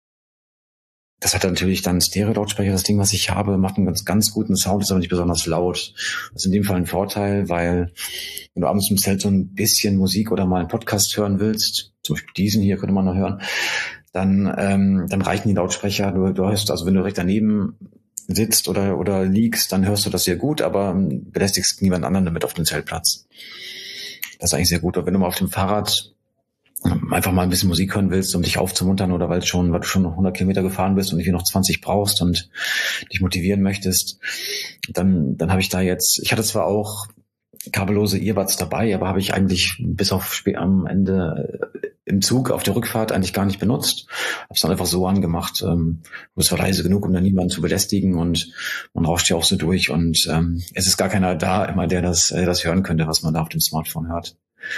Das hat natürlich dann Stereo-Lautsprecher, das Ding, was ich habe, macht einen ganz, ganz guten Sound, ist aber nicht besonders laut. Das ist in dem Fall ein Vorteil, weil wenn du abends im Zelt so ein bisschen Musik oder mal einen Podcast hören willst, zum Beispiel diesen hier könnte man noch hören, dann, ähm, dann reichen die Lautsprecher. Du, du hörst, also wenn du direkt daneben sitzt oder oder liegst, dann hörst du das sehr gut, aber belästigst niemand anderen damit auf dem Zeltplatz. Das ist eigentlich sehr gut. Und wenn du mal auf dem Fahrrad einfach mal ein bisschen Musik hören willst, um dich aufzumuntern oder weil, schon, weil du schon hundert Kilometer gefahren bist und irgendwie noch zwanzig brauchst und dich motivieren möchtest, dann dann habe ich da jetzt, ich hatte zwar auch kabellose Earbuds dabei, aber habe ich eigentlich bis auf spät am Ende im Zug auf der Rückfahrt eigentlich gar nicht benutzt. Habe es dann einfach so angemacht. Ähm, es war leise genug, um dann niemanden zu belästigen und man rauscht ja auch so durch und ähm, es ist gar keiner da, immer der das, äh, das hören könnte, was man da auf dem Smartphone hört.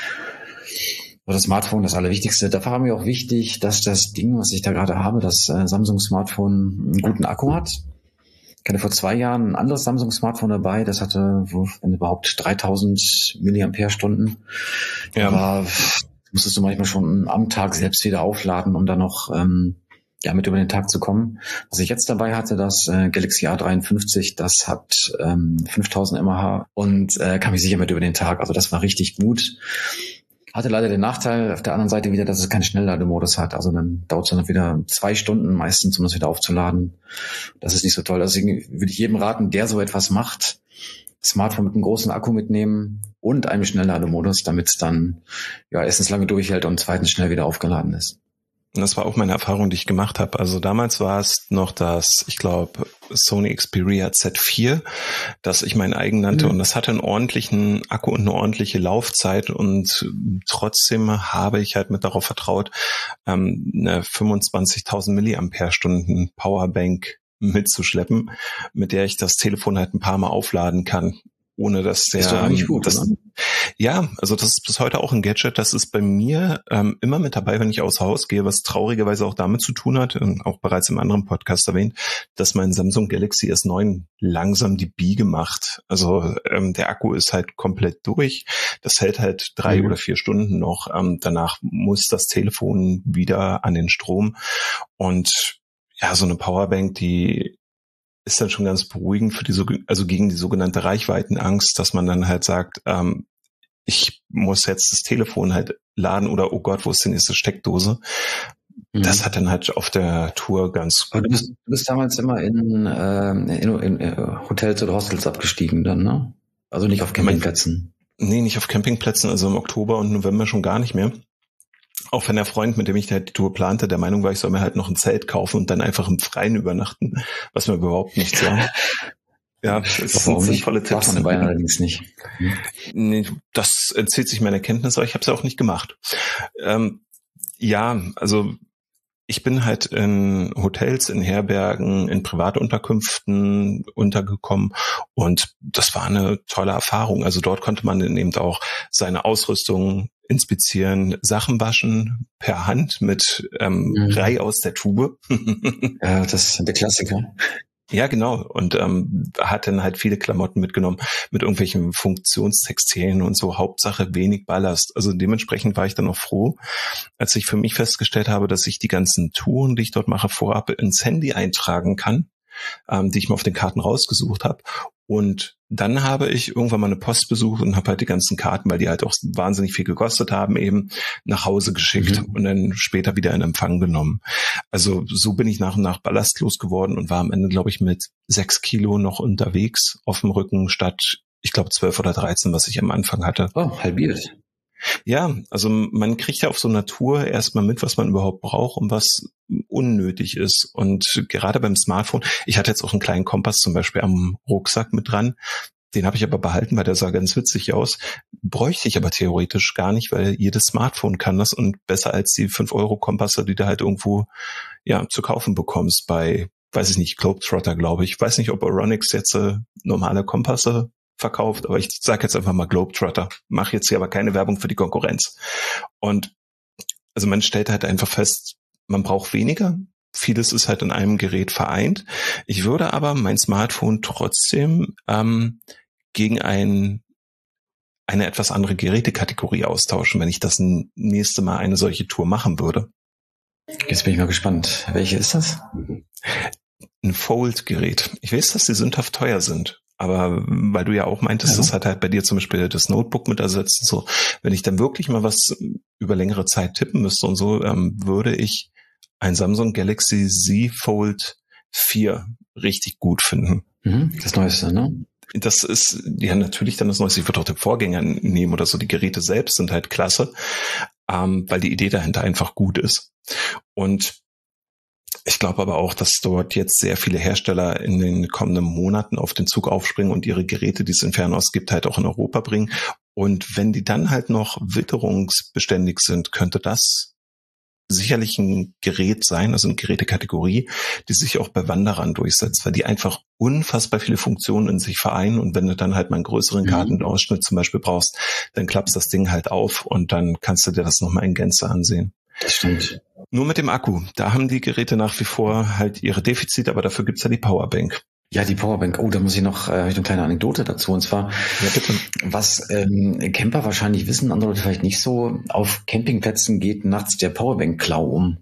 Das Smartphone, das Allerwichtigste. Da war mir auch wichtig, dass das Ding, was ich da gerade habe, das äh, Samsung-Smartphone, einen guten Akku hat. Ich hatte vor zwei Jahren ein anderes Samsung-Smartphone dabei, das hatte, wenn überhaupt, dreitausend Milliampere-Stunden. Ja. Aber musstest du manchmal schon am Tag selbst wieder aufladen, um dann noch ähm, ja mit über den Tag zu kommen. Was ich jetzt dabei hatte, das äh, Galaxy A dreiundfünfzig, das hat ähm, fünftausend Milliampere und äh, kam ich sicher mit über den Tag. Also das war richtig gut. Hatte leider den Nachteil auf der anderen Seite wieder, dass es keinen Schnelllademodus hat. Also dann dauert es dann wieder zwei Stunden meistens, um das wieder aufzuladen. Das ist nicht so toll. Deswegen würde ich jedem raten, der so etwas macht, Smartphone mit einem großen Akku mitnehmen und einem Schnelllademodus, damit es dann ja erstens lange durchhält und zweitens schnell wieder aufgeladen ist. Das war auch meine Erfahrung, die ich gemacht habe. Also damals war es noch das, ich glaube, Sony Xperia Z vier, das ich mein eigen nannte. Mhm. Und das hatte einen ordentlichen Akku und eine ordentliche Laufzeit. Und trotzdem habe ich halt mit darauf vertraut, ähm, eine fünfundzwanzigtausend Milliampere-Stunden Powerbank mitzuschleppen, mit der ich das Telefon halt ein paar Mal aufladen kann. ohne dass der... Ist doch eigentlich gut, das, oder? Ja, also das ist bis heute auch ein Gadget, das ist bei mir ähm, immer mit dabei, wenn ich außer Haus gehe, was traurigerweise auch damit zu tun hat, ähm, auch bereits im anderen Podcast erwähnt, dass mein Samsung Galaxy S neun langsam die Biege macht. Also ähm, der Akku ist halt komplett durch, das hält halt drei mhm. oder vier Stunden noch, ähm, danach muss das Telefon wieder an den Strom und ja, so eine Powerbank, die ist dann schon ganz beruhigend für die, also gegen die sogenannte Reichweitenangst, dass man dann halt sagt, ähm, ich muss jetzt das Telefon halt laden oder oh Gott, wo ist denn jetzt die Steckdose? Mhm. Das hat dann halt auf der Tour ganz... Aber du bist, du bist damals immer in, äh, in, in, in Hotels oder Hostels abgestiegen dann, ne? Also nicht auf Campingplätzen? Nee, nicht auf Campingplätzen, also im Oktober und November schon gar nicht mehr. Auch wenn der Freund, mit dem ich halt die Tour plante, der Meinung war, ich soll mir halt noch ein Zelt kaufen und dann einfach im Freien übernachten, was mir überhaupt nichts war. Ja, das sind sinnvolle Tipps. Darf man allerdings nicht. Nee, das entzieht sich meiner Kenntnis, aber ich habe es ja auch nicht gemacht. Ähm, ja, also ich bin halt in Hotels, in Herbergen, in Privatunterkünften untergekommen und das war eine tolle Erfahrung. Also dort konnte man dann eben auch seine Ausrüstung inspizieren, Sachen waschen per Hand mit ähm, mhm. Brei aus der Tube. Ja, das ist der Klassiker. Ja, genau. Und ähm, hat dann halt viele Klamotten mitgenommen mit irgendwelchen Funktionstextilien und so. Hauptsache wenig Ballast. Also dementsprechend war ich dann auch froh, als ich für mich festgestellt habe, dass ich die ganzen Touren, die ich dort mache, vorab ins Handy eintragen kann, ähm, die ich mir auf den Karten rausgesucht habe. Und dann habe ich irgendwann mal eine Post besucht und habe halt die ganzen Karten, weil die halt auch wahnsinnig viel gekostet haben, eben nach Hause geschickt mhm. und dann später wieder in Empfang genommen. Also so bin ich nach und nach ballastlos geworden und war am Ende, glaube ich, mit sechs Kilo noch unterwegs auf dem Rücken statt, ich glaube, zwölf oder dreizehn, was ich am Anfang hatte. Oh, halbiert. Ja, also man kriegt ja auf so einer Tour erstmal mit, was man überhaupt braucht und was unnötig ist. Und gerade beim Smartphone, ich hatte jetzt auch einen kleinen Kompass zum Beispiel am Rucksack mit dran. Den habe ich aber behalten, weil der sah ganz witzig aus. Bräuchte ich aber theoretisch gar nicht, weil jedes Smartphone kann das und besser als die fünf Euro Kompasse, die du halt irgendwo ja zu kaufen bekommst bei, weiß ich nicht, Globetrotter, glaube ich. Ich weiß nicht, ob Euronics jetzt äh, normale Kompasse verkauft, aber ich sage jetzt einfach mal Globetrotter. Mache jetzt hier aber keine Werbung für die Konkurrenz. Und also man stellt halt einfach fest, man braucht weniger. Vieles ist halt in einem Gerät vereint. Ich würde aber mein Smartphone trotzdem ähm, gegen ein, eine etwas andere Gerätekategorie austauschen, wenn ich das nächste Mal eine solche Tour machen würde. Jetzt bin ich mal gespannt. Welche ist das? Ein Fold-Gerät. Ich weiß, dass die sündhaft teuer sind. Aber weil du ja auch meintest, ja. Das hat halt bei dir zum Beispiel das Notebook mit ersetzt und so. Wenn ich dann wirklich mal was über längere Zeit tippen müsste und so, ähm, würde ich ein Samsung Galaxy Z Fold vier richtig gut finden. Mhm, das Neueste, ne? Das ist ja natürlich dann das Neueste. Ich würde auch den Vorgänger nehmen oder so. Die Geräte selbst sind halt klasse, ähm, weil die Idee dahinter einfach gut ist. Und ich glaube aber auch, dass dort jetzt sehr viele Hersteller in den kommenden Monaten auf den Zug aufspringen und ihre Geräte, die es in Fernost gibt, halt auch in Europa bringen. Und wenn die dann halt noch witterungsbeständig sind, könnte das sicherlich ein Gerät sein, also eine Gerätekategorie, die sich auch bei Wanderern durchsetzt, weil die einfach unfassbar viele Funktionen in sich vereinen und wenn du dann halt mal einen größeren Kartenausschnitt zum Beispiel brauchst, dann klappst das Ding halt auf und dann kannst du dir das nochmal in Gänze ansehen. Das stimmt. Nur mit dem Akku, da haben die Geräte nach wie vor halt ihre Defizite, aber dafür gibt's ja die Powerbank. Ja, die Powerbank. Oh, da muss ich noch äh, eine kleine Anekdote dazu. Und zwar, ja, bitte. Was ähm, Camper wahrscheinlich wissen, andere Leute vielleicht nicht so, auf Campingplätzen geht nachts der Powerbank-Klau um.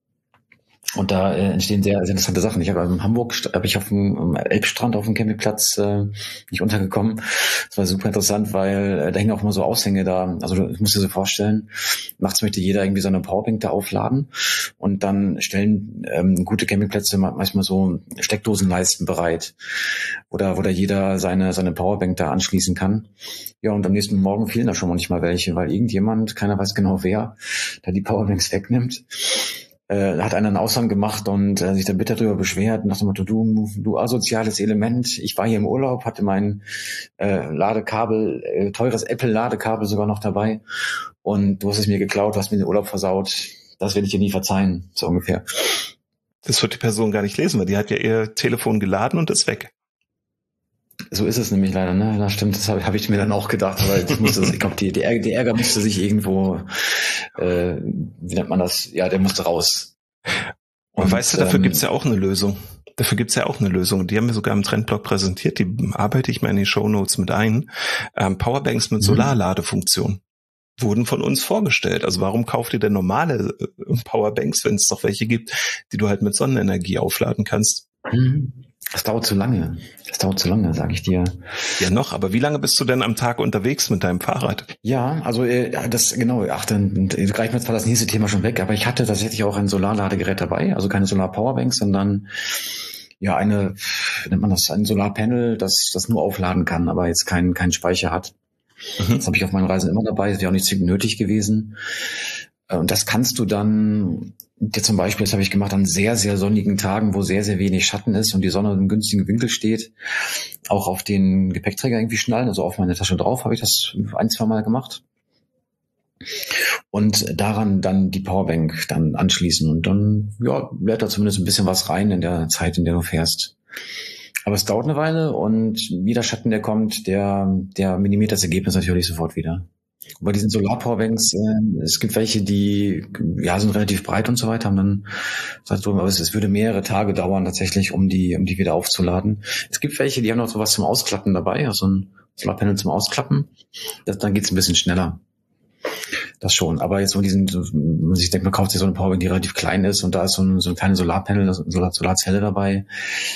Und da äh, entstehen sehr, sehr interessante Sachen. Ich habe in Hamburg, habe ich auf dem Elbstrand auf dem Campingplatz äh, nicht untergekommen. Das war super interessant, weil äh, da hängen auch immer so Aushänge da. Also du musst dir so vorstellen, nachts möchte jeder irgendwie so eine Powerbank da aufladen und dann stellen ähm, gute Campingplätze manchmal so Steckdosenleisten bereit, wo da, wo da jeder seine seine Powerbank da anschließen kann. Ja, und am nächsten Morgen fehlen da schon manchmal welche, weil irgendjemand, keiner weiß genau wer, da die Powerbanks wegnimmt. Äh, hat einer einen Aushang gemacht und äh, sich dann bitter darüber beschwert, nach dem Motto, du, du asoziales Element, ich war hier im Urlaub, hatte mein äh, Ladekabel, äh, teures Apple-Ladekabel sogar noch dabei und du hast es mir geklaut, hast mir den Urlaub versaut, das werde ich dir nie verzeihen, so ungefähr. Das wird die Person gar nicht lesen, weil die hat ja ihr Telefon geladen und ist weg. So ist es nämlich leider, ne? Das stimmt, das habe hab ich mir dann auch gedacht, aber das musste, ich glaube, die, die, Ärger, die Ärger musste sich irgendwo, äh, wie nennt man das? Ja, der musste raus. Und, und weißt du, dafür ähm, gibt's ja auch eine Lösung. Dafür gibt's ja auch eine Lösung. Die haben wir sogar im Trendblog präsentiert. Die arbeite ich mal in die Shownotes mit ein. Ähm, Powerbanks mit Solarladefunktion wurden von uns vorgestellt. Also warum kauft ihr denn normale Powerbanks, wenn es doch welche gibt, die du halt mit Sonnenenergie aufladen kannst? Das dauert zu lange. Das dauert zu lange, sage ich dir. Ja noch, aber wie lange bist du denn am Tag unterwegs mit deinem Fahrrad? Ja, also äh, das genau, ach, dann greifen wir zwar das nächste Thema schon weg, aber ich hatte tatsächlich auch ein Solarladegerät dabei, also keine Solar-Powerbank, sondern ja eine, wie nennt man das, ein Solarpanel, das das nur aufladen kann, aber jetzt keinen keinen Speicher hat. Mhm. Das habe ich auf meinen Reisen immer dabei, das wäre auch nicht zwingend nötig gewesen. Und das kannst du dann, dir zum Beispiel, das habe ich gemacht, an sehr, sehr sonnigen Tagen, wo sehr, sehr wenig Schatten ist und die Sonne in einem günstigen Winkel steht, auch auf den Gepäckträger irgendwie schnallen, also auf meine Tasche drauf, habe ich das ein, zwei Mal gemacht. Und daran dann die Powerbank dann anschließen und dann, ja, lädt da zumindest ein bisschen was rein in der Zeit, in der du fährst. Aber es dauert eine Weile und jeder Schatten, der kommt, der, der minimiert das Ergebnis natürlich sofort wieder. Und bei diesen Solar-Powerbanks, äh, es gibt welche, die ja sind relativ breit und so weiter, haben dann, aber es, es würde mehrere Tage dauern tatsächlich, um die, um die wieder aufzuladen. Es gibt welche, die haben noch sowas zum Ausklappen dabei, also ein Solarpanel zum Ausklappen. Das, dann geht's ein bisschen schneller. Das schon. Aber jetzt, wo diesen, ich denke, man kauft sich so eine Powerbank, die relativ klein ist und da ist so ein, so ein kleines Solarpanel, Solar, Solarzelle dabei.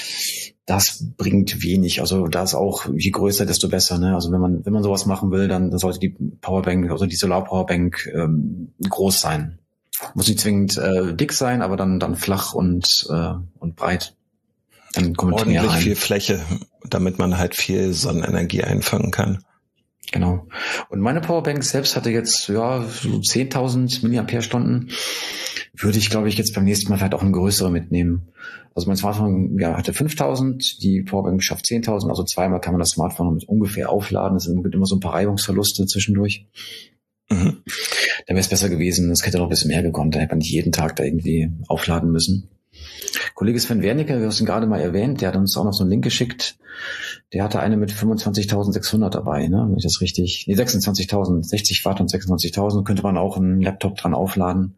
Das bringt wenig. Also da ist auch, je größer, desto besser. Ne? Also wenn man wenn man sowas machen will, dann, dann sollte die Powerbank, also die Solar-Powerbank ähm, groß sein. Muss nicht zwingend äh, dick sein, aber dann dann flach und äh, und breit. Dann kommt ordentlich mehr rein. Viel Fläche, damit man halt viel Sonnenenergie einfangen kann. Genau. Und meine Powerbank selbst hatte jetzt ja so zehntausend Milliampere-Stunden. Würde ich, glaube ich, jetzt beim nächsten Mal vielleicht auch eine größere mitnehmen. Also mein Smartphone ja, hatte fünftausend, die Powerbank schafft zehntausend, also zweimal kann man das Smartphone mit ungefähr aufladen. Es gibt immer so ein paar Reibungsverluste zwischendurch. Mhm. Dann wäre es besser gewesen, es hätte noch ein bisschen mehr gekommen, da hätte man nicht jeden Tag da irgendwie aufladen müssen. Kollege Sven Wernicke, wir haben ihn gerade mal erwähnt, der hat uns auch noch so einen Link geschickt. Der hatte eine mit fünfundzwanzigtausendsechshundert dabei, ne? Wenn ich das richtig, nee, sechsundzwanzigtausend, sechzig Watt und sechsundzwanzigtausend, könnte man auch einen Laptop dran aufladen.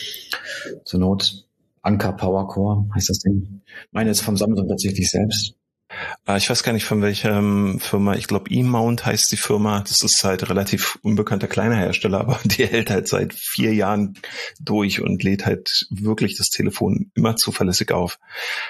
Zur Not. Anker Power Core heißt das Ding. Meine ist vom Samsung tatsächlich selbst. Ich weiß gar nicht von welcher Firma, ich glaube E-Mount heißt die Firma, das ist halt relativ unbekannter kleiner Hersteller, aber die hält halt seit vier Jahren durch und lädt halt wirklich das Telefon immer zuverlässig auf.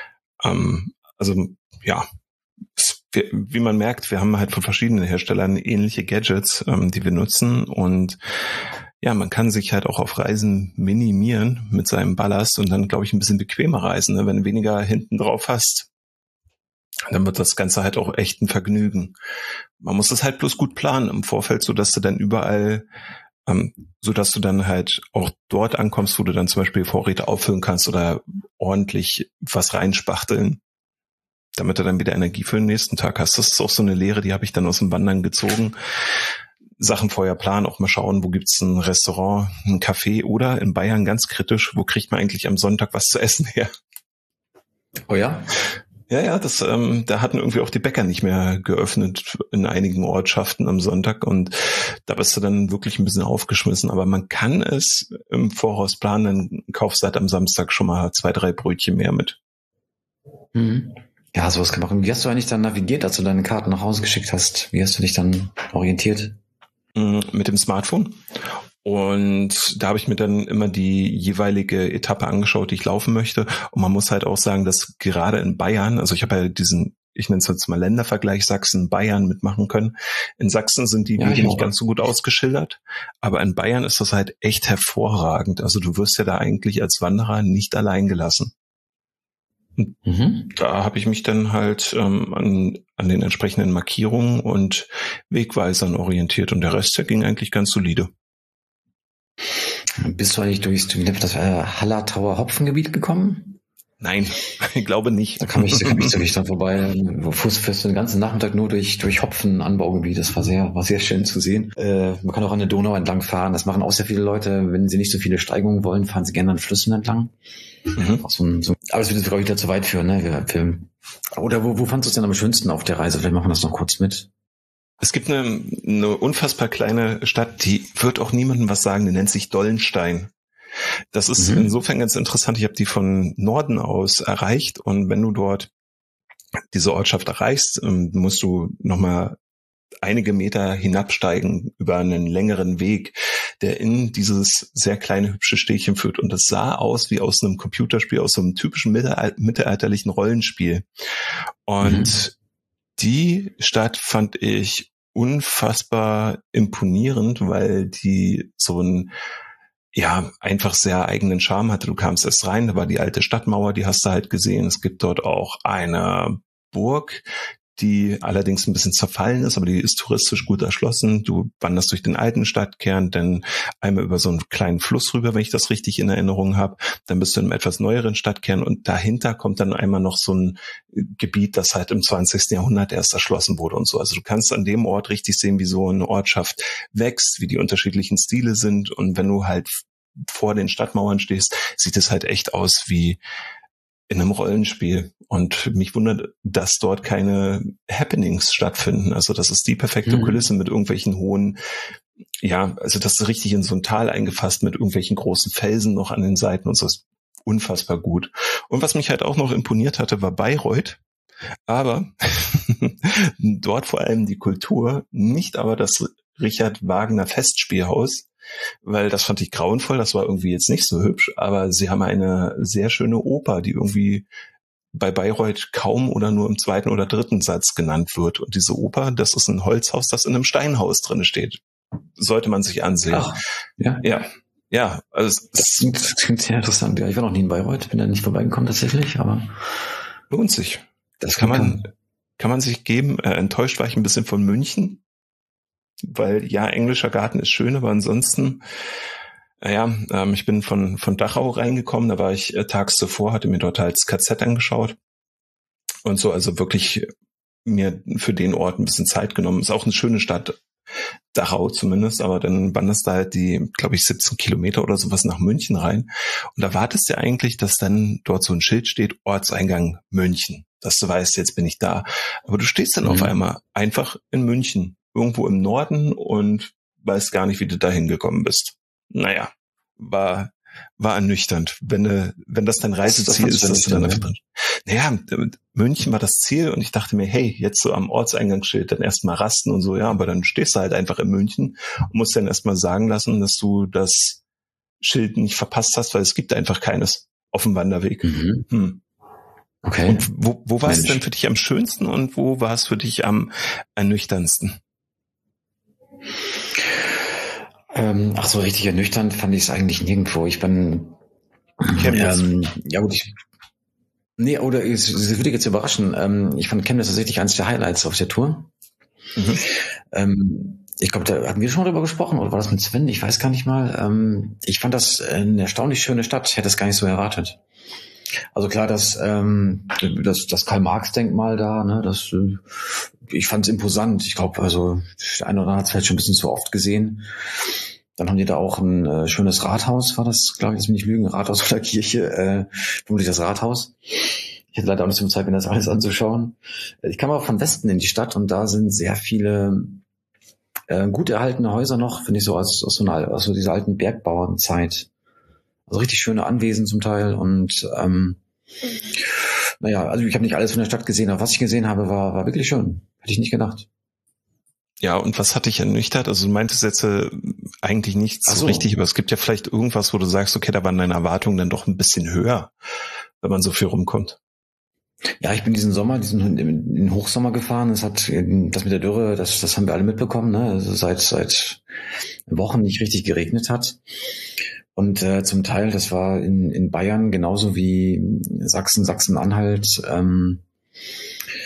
Ähm, also ja, es, wie man merkt, wir haben halt von verschiedenen Herstellern ähnliche Gadgets, ähm, die wir nutzen und ja, man kann sich halt auch auf Reisen minimieren mit seinem Ballast und dann, glaube ich, ein bisschen bequemer reisen, ne? Wenn du weniger hinten drauf hast, dann wird das Ganze halt auch echt ein Vergnügen. Man muss das halt bloß gut planen im Vorfeld, so dass du dann überall, ähm, so dass du dann halt auch dort ankommst, wo du dann zum Beispiel Vorräte auffüllen kannst oder ordentlich was reinspachteln, damit du dann wieder Energie für den nächsten Tag hast. Das ist auch so eine Lehre, die habe ich dann aus dem Wandern gezogen. Sachen vorher planen, auch mal schauen, wo gibt's ein Restaurant, ein Café oder in Bayern ganz kritisch, wo kriegt man eigentlich am Sonntag was zu essen her? Oh ja? Ja, ja, das, ähm, da hatten irgendwie auch die Bäcker nicht mehr geöffnet in einigen Ortschaften am Sonntag und da bist du dann wirklich ein bisschen aufgeschmissen, aber man kann es im Voraus planen, dann kaufst du halt am Samstag schon mal zwei, drei Brötchen mehr mit. Mhm. Ja, sowas kann man. Wie hast du eigentlich dann navigiert, als du deine Karten nach Hause geschickt hast? Wie hast du dich dann orientiert? Mit dem Smartphone. Und da habe ich mir dann immer die jeweilige Etappe angeschaut, die ich laufen möchte. Und man muss halt auch sagen, dass gerade in Bayern, also ich habe ja diesen, ich nenne es jetzt mal Ländervergleich, Sachsen, Bayern mitmachen können. In Sachsen sind die ja, Wege nicht ganz so gut ausgeschildert, aber in Bayern ist das halt echt hervorragend. Also du wirst ja da eigentlich als Wanderer nicht allein gelassen. Mhm. Da habe ich mich dann halt ähm, an, an den entsprechenden Markierungen und Wegweisern orientiert und der Rest, der ging eigentlich ganz solide. Bist du eigentlich durchs das äh, Hallertauer Hopfengebiet gekommen? Nein, ich glaube nicht. Da kam ich, da kam ich wirklich dran vorbei, fußfest den ganzen Nachmittag nur durch, durch Hopfenanbaugebiet. Das war sehr, war sehr schön zu sehen. Äh, man kann auch an der Donau entlang fahren. Das machen auch sehr viele Leute. Wenn sie nicht so viele Steigungen wollen, fahren sie gerne an Flüssen entlang. Mhm. So ein, so, aber es würde jetzt, glaube ich, wieder zu weit führen, ne? Wir, wir, oder wo, wo fandst du es denn am schönsten auf der Reise? Vielleicht machen wir das noch kurz mit. Es gibt eine, eine unfassbar kleine Stadt, die wird auch niemandem was sagen, die nennt sich Dollenstein. Das ist mhm. insofern ganz interessant. Ich habe die von Norden aus erreicht und wenn du dort diese Ortschaft erreichst, musst du nochmal einige Meter hinabsteigen über einen längeren Weg, der in dieses sehr kleine, hübsche Städtchen führt. Und das sah aus wie aus einem Computerspiel, aus so einem typischen mittelalterlichen Rollenspiel. Und mhm. die Stadt fand ich unfassbar imponierend, weil die so ein ja, einfach sehr eigenen Charme hatte. Du kamst erst rein, da war die alte Stadtmauer, die hast du halt gesehen. Es gibt dort auch eine Burg, die allerdings ein bisschen zerfallen ist, aber die ist touristisch gut erschlossen. Du wanderst durch den alten Stadtkern, dann einmal über so einen kleinen Fluss rüber, wenn ich das richtig in Erinnerung habe. Dann bist du in einem etwas neueren Stadtkern und dahinter kommt dann einmal noch so ein Gebiet, das halt im zwanzigsten Jahrhundert erst erschlossen wurde und so. Also du kannst an dem Ort richtig sehen, wie so eine Ortschaft wächst, wie die unterschiedlichen Stile sind. Und wenn du halt vor den Stadtmauern stehst, sieht es halt echt aus wie in einem Rollenspiel. Und mich wundert, dass dort keine Happenings stattfinden. Also das ist die perfekte mhm. Kulisse mit irgendwelchen hohen, ja, also das ist richtig in so ein Tal eingefasst mit irgendwelchen großen Felsen noch an den Seiten und so, ist unfassbar gut. Und was mich halt auch noch imponiert hatte, war Bayreuth. Aber dort vor allem die Kultur, nicht aber das Richard Wagner Festspielhaus, weil das fand ich grauenvoll, das war irgendwie jetzt nicht so hübsch, aber sie haben eine sehr schöne Oper, die irgendwie bei Bayreuth kaum oder nur im zweiten oder dritten Satz genannt wird. Und diese Oper, das ist ein Holzhaus, das in einem Steinhaus drin steht. Sollte man sich ansehen. Ach, ja. Ja. Ja, also es, das, klingt, das klingt sehr interessant. Ja, ich war noch nie in Bayreuth, bin da nicht vorbeigekommen tatsächlich, aber lohnt sich. Das kann man, kann man sich geben. Äh, enttäuscht war ich ein bisschen von München, weil ja, englischer Garten ist schön, aber ansonsten, naja, ähm, ich bin von von Dachau reingekommen, da war ich äh, tags zuvor, hatte mir dort halt das K Z angeschaut und so, also wirklich mir für den Ort ein bisschen Zeit genommen. Ist auch eine schöne Stadt, Dachau zumindest, aber dann wanderst da halt die, glaube ich, siebzehn Kilometer oder sowas nach München rein und da wartest du eigentlich, dass dann dort so ein Schild steht, Ortseingang München, dass du weißt, jetzt bin ich da. Aber du stehst dann mhm. auf einmal einfach in München, irgendwo im Norden und weißt gar nicht, wie du da hingekommen bist. Naja, war war ernüchternd. Wenn du, wenn das dein Reiseziel das, das ist, dass du dann einfach drin. Naja, München war das Ziel und ich dachte mir, hey, jetzt so am Ortseingangsschild dann erstmal rasten und so, ja, aber dann stehst du halt einfach in München und musst dann erstmal sagen lassen, dass du das Schild nicht verpasst hast, weil es gibt einfach keines auf dem Wanderweg. Mhm. Hm. Okay. Und wo, wo war es denn für dich am schönsten und wo war es für dich am ernüchterndsten? Ähm, ach so, richtig ernüchternd fand ich es eigentlich nirgendwo. Ich bin, ähm, ja gut, ich, nee, oder es, es würde jetzt überraschen. Ähm, ich fand Chemnitz tatsächlich eines der Highlights auf der Tour. Mhm. Ähm, ich glaube, da hatten wir schon drüber gesprochen, oder war das mit Sven? Ich weiß gar nicht mal. Ähm, ich fand das eine erstaunlich schöne Stadt. Ich hätte es gar nicht so erwartet. Also klar, das, ähm, das, das Karl-Marx-Denkmal da, ne, das, ich fand es imposant. Ich glaube, also der eine oder andere hat es vielleicht schon ein bisschen zu oft gesehen. Dann haben die da auch ein äh, schönes Rathaus, war das, glaube ich, das will nicht lügen, Rathaus oder Kirche, äh, vermutlich das Rathaus. Ich hatte leider auch nicht so viel Zeit, mir das alles anzuschauen. Ich kam auch von Westen in die Stadt und da sind sehr viele äh, gut erhaltene Häuser noch, finde ich so aus, aus so einer, aus so dieser alten Bergbauernzeit. Also richtig schöne Anwesen zum Teil und ähm, naja, also ich habe nicht alles von der Stadt gesehen, aber was ich gesehen habe, war, war wirklich schön. Hätte ich nicht gedacht. Ja, und was hat dich ernüchtert? Also du meintest jetzt äh, eigentlich nichts so. so richtig, aber es gibt ja vielleicht irgendwas, wo du sagst, okay, da waren deine Erwartungen dann doch ein bisschen höher, wenn man so viel rumkommt. Ja, ich bin diesen Sommer, diesen in den Hochsommer gefahren. Es hat das mit der Dürre, das, das haben wir alle mitbekommen, ne? Also seit seit Wochen nicht richtig geregnet hat. Und äh, zum Teil, das war in, in Bayern genauso wie Sachsen, Sachsen-Anhalt, ähm,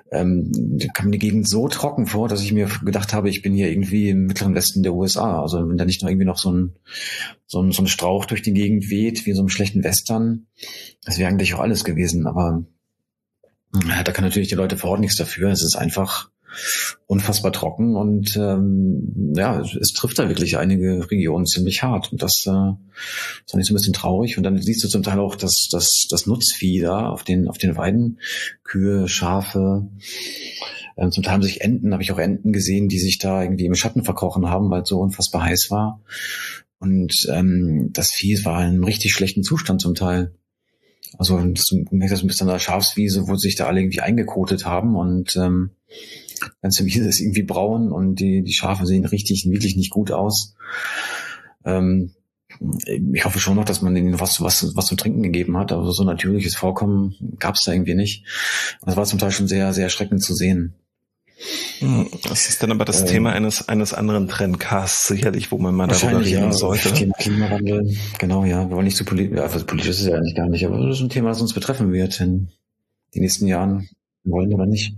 ähm, kam mir die Gegend so trocken vor, dass ich mir gedacht habe, ich bin hier irgendwie im mittleren Westen der U S A. Also wenn da nicht noch irgendwie noch so ein, so ein, so ein Strauch durch die Gegend weht, wie in so einem schlechten Western, das wäre eigentlich auch alles gewesen. Aber ja, da kann natürlich die Leute vor Ort nichts dafür. Es ist einfach unfassbar trocken und ähm, ja, es, es trifft da wirklich einige Regionen ziemlich hart und das äh, ist dann nicht so ein bisschen traurig und dann siehst du zum Teil auch das, das, das Nutzvieh da auf den, auf den Weiden, Kühe, Schafe, ähm, zum Teil haben sich Enten, habe ich auch Enten gesehen, die sich da irgendwie im Schatten verkrochen haben, weil es so unfassbar heiß war und ähm, das Vieh war in einem richtig schlechten Zustand zum Teil. Also du merkst das ein bisschen an der Schafswiese, wo sich da alle irgendwie eingekotet haben und ähm, ganze Wiese ist irgendwie braun und die, die Schafe sehen richtig, wirklich nicht gut aus. Ähm, ich hoffe schon noch, dass man denen was, was, was zu trinken gegeben hat, aber so natürliches Vorkommen gab es da irgendwie nicht. Und das war zum Teil schon sehr, sehr erschreckend zu sehen. Das ist dann aber das ähm, Thema eines eines anderen Trendcasts sicherlich, wo man mal darüber reden ja, sollte. Thema Klimawandel, genau, ja. Wir wollen nicht zu politisch, ja, also politisch ist es ja eigentlich gar nicht, aber das ist ein Thema, das uns betreffen wird in den nächsten Jahren, wollen oder nicht.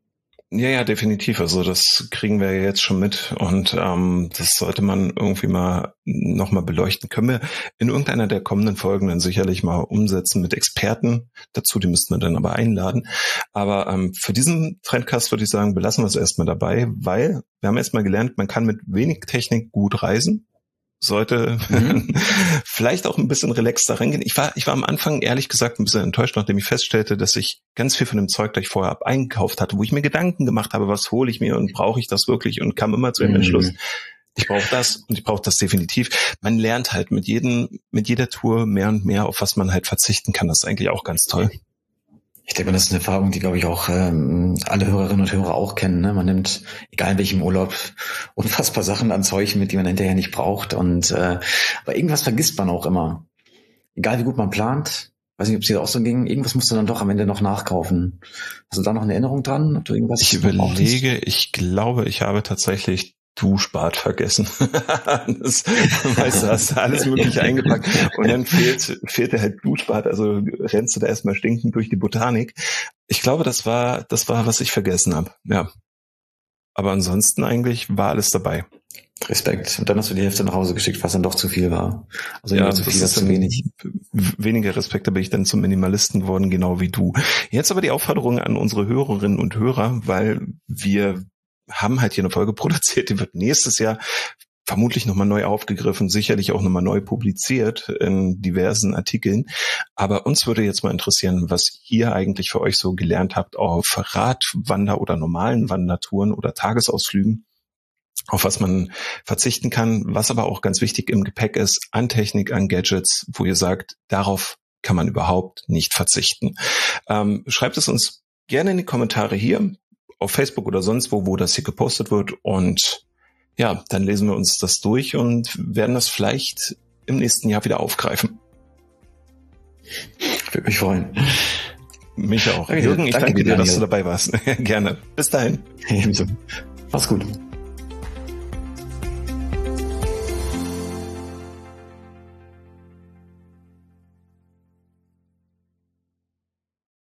Ja, ja, definitiv. Also das kriegen wir ja jetzt schon mit und ähm, das sollte man irgendwie mal nochmal beleuchten. Können wir in irgendeiner der kommenden Folgen dann sicherlich mal umsetzen mit Experten dazu, die müssten wir dann aber einladen. Aber ähm, für diesen Trendcast würde ich sagen, belassen wir es erstmal dabei, weil wir haben erstmal gelernt, man kann mit wenig Technik gut reisen. Sollte mhm. vielleicht auch ein bisschen relaxter reingehen. Ich war, ich war am Anfang ehrlich gesagt ein bisschen enttäuscht, nachdem ich feststellte, dass ich ganz viel von dem Zeug, das ich vorher ab eingekauft hatte, wo ich mir Gedanken gemacht habe, was hole ich mir und brauche ich das wirklich und kam immer zu dem mhm. Entschluss, ich brauche das und ich brauche das definitiv. Man lernt halt mit jedem, mit jeder Tour mehr und mehr, auf was man halt verzichten kann. Das ist eigentlich auch ganz toll. Ich denke, das ist eine Erfahrung, die, glaube ich, auch ähm, alle Hörerinnen und Hörer auch kennen. Ne? Man nimmt, egal in welchem Urlaub, unfassbar Sachen an Zeug mit, die man hinterher nicht braucht. Und äh, aber irgendwas vergisst man auch immer. Egal wie gut man plant, weiß nicht, ob es dir auch so ging, irgendwas musst du dann doch am Ende noch nachkaufen. Hast du da noch eine Erinnerung dran? Ob du irgendwas ich überlege, ich glaube, ich habe tatsächlich Duschbad vergessen. Das, weißt du, hast alles Mögliche eingepackt und dann fehlt, fehlt dir halt Duschbad, also rennst du da erstmal stinkend durch die Botanik. Ich glaube, das war, das war, was ich vergessen habe, ja. Aber ansonsten eigentlich war alles dabei. Respekt. Und dann hast du die Hälfte nach Hause geschickt, was dann doch zu viel war. Also ja, zu das viel, ist zu wenig. Weniger Respekt, da bin ich dann zum Minimalisten geworden, genau wie du. Jetzt aber die Aufforderung an unsere Hörerinnen und Hörer, weil wir haben halt hier eine Folge produziert, die wird nächstes Jahr vermutlich nochmal neu aufgegriffen, sicherlich auch nochmal neu publiziert in diversen Artikeln. Aber uns würde jetzt mal interessieren, was ihr eigentlich für euch so gelernt habt auf Radwander- oder normalen Wandertouren oder Tagesausflügen, auf was man verzichten kann, was aber auch ganz wichtig im Gepäck ist, an Technik, an Gadgets, wo ihr sagt, darauf kann man überhaupt nicht verzichten. Ähm, schreibt es uns gerne in die Kommentare hier, auf Facebook oder sonst wo, wo das hier gepostet wird. Und ja, dann lesen wir uns das durch und werden das vielleicht im nächsten Jahr wieder aufgreifen. Ich würde mich freuen. Mich auch. Okay, Jürgen, ich danke, danke dir, dass du dabei warst. Gerne. Bis dahin. Ebenso. Mach's gut.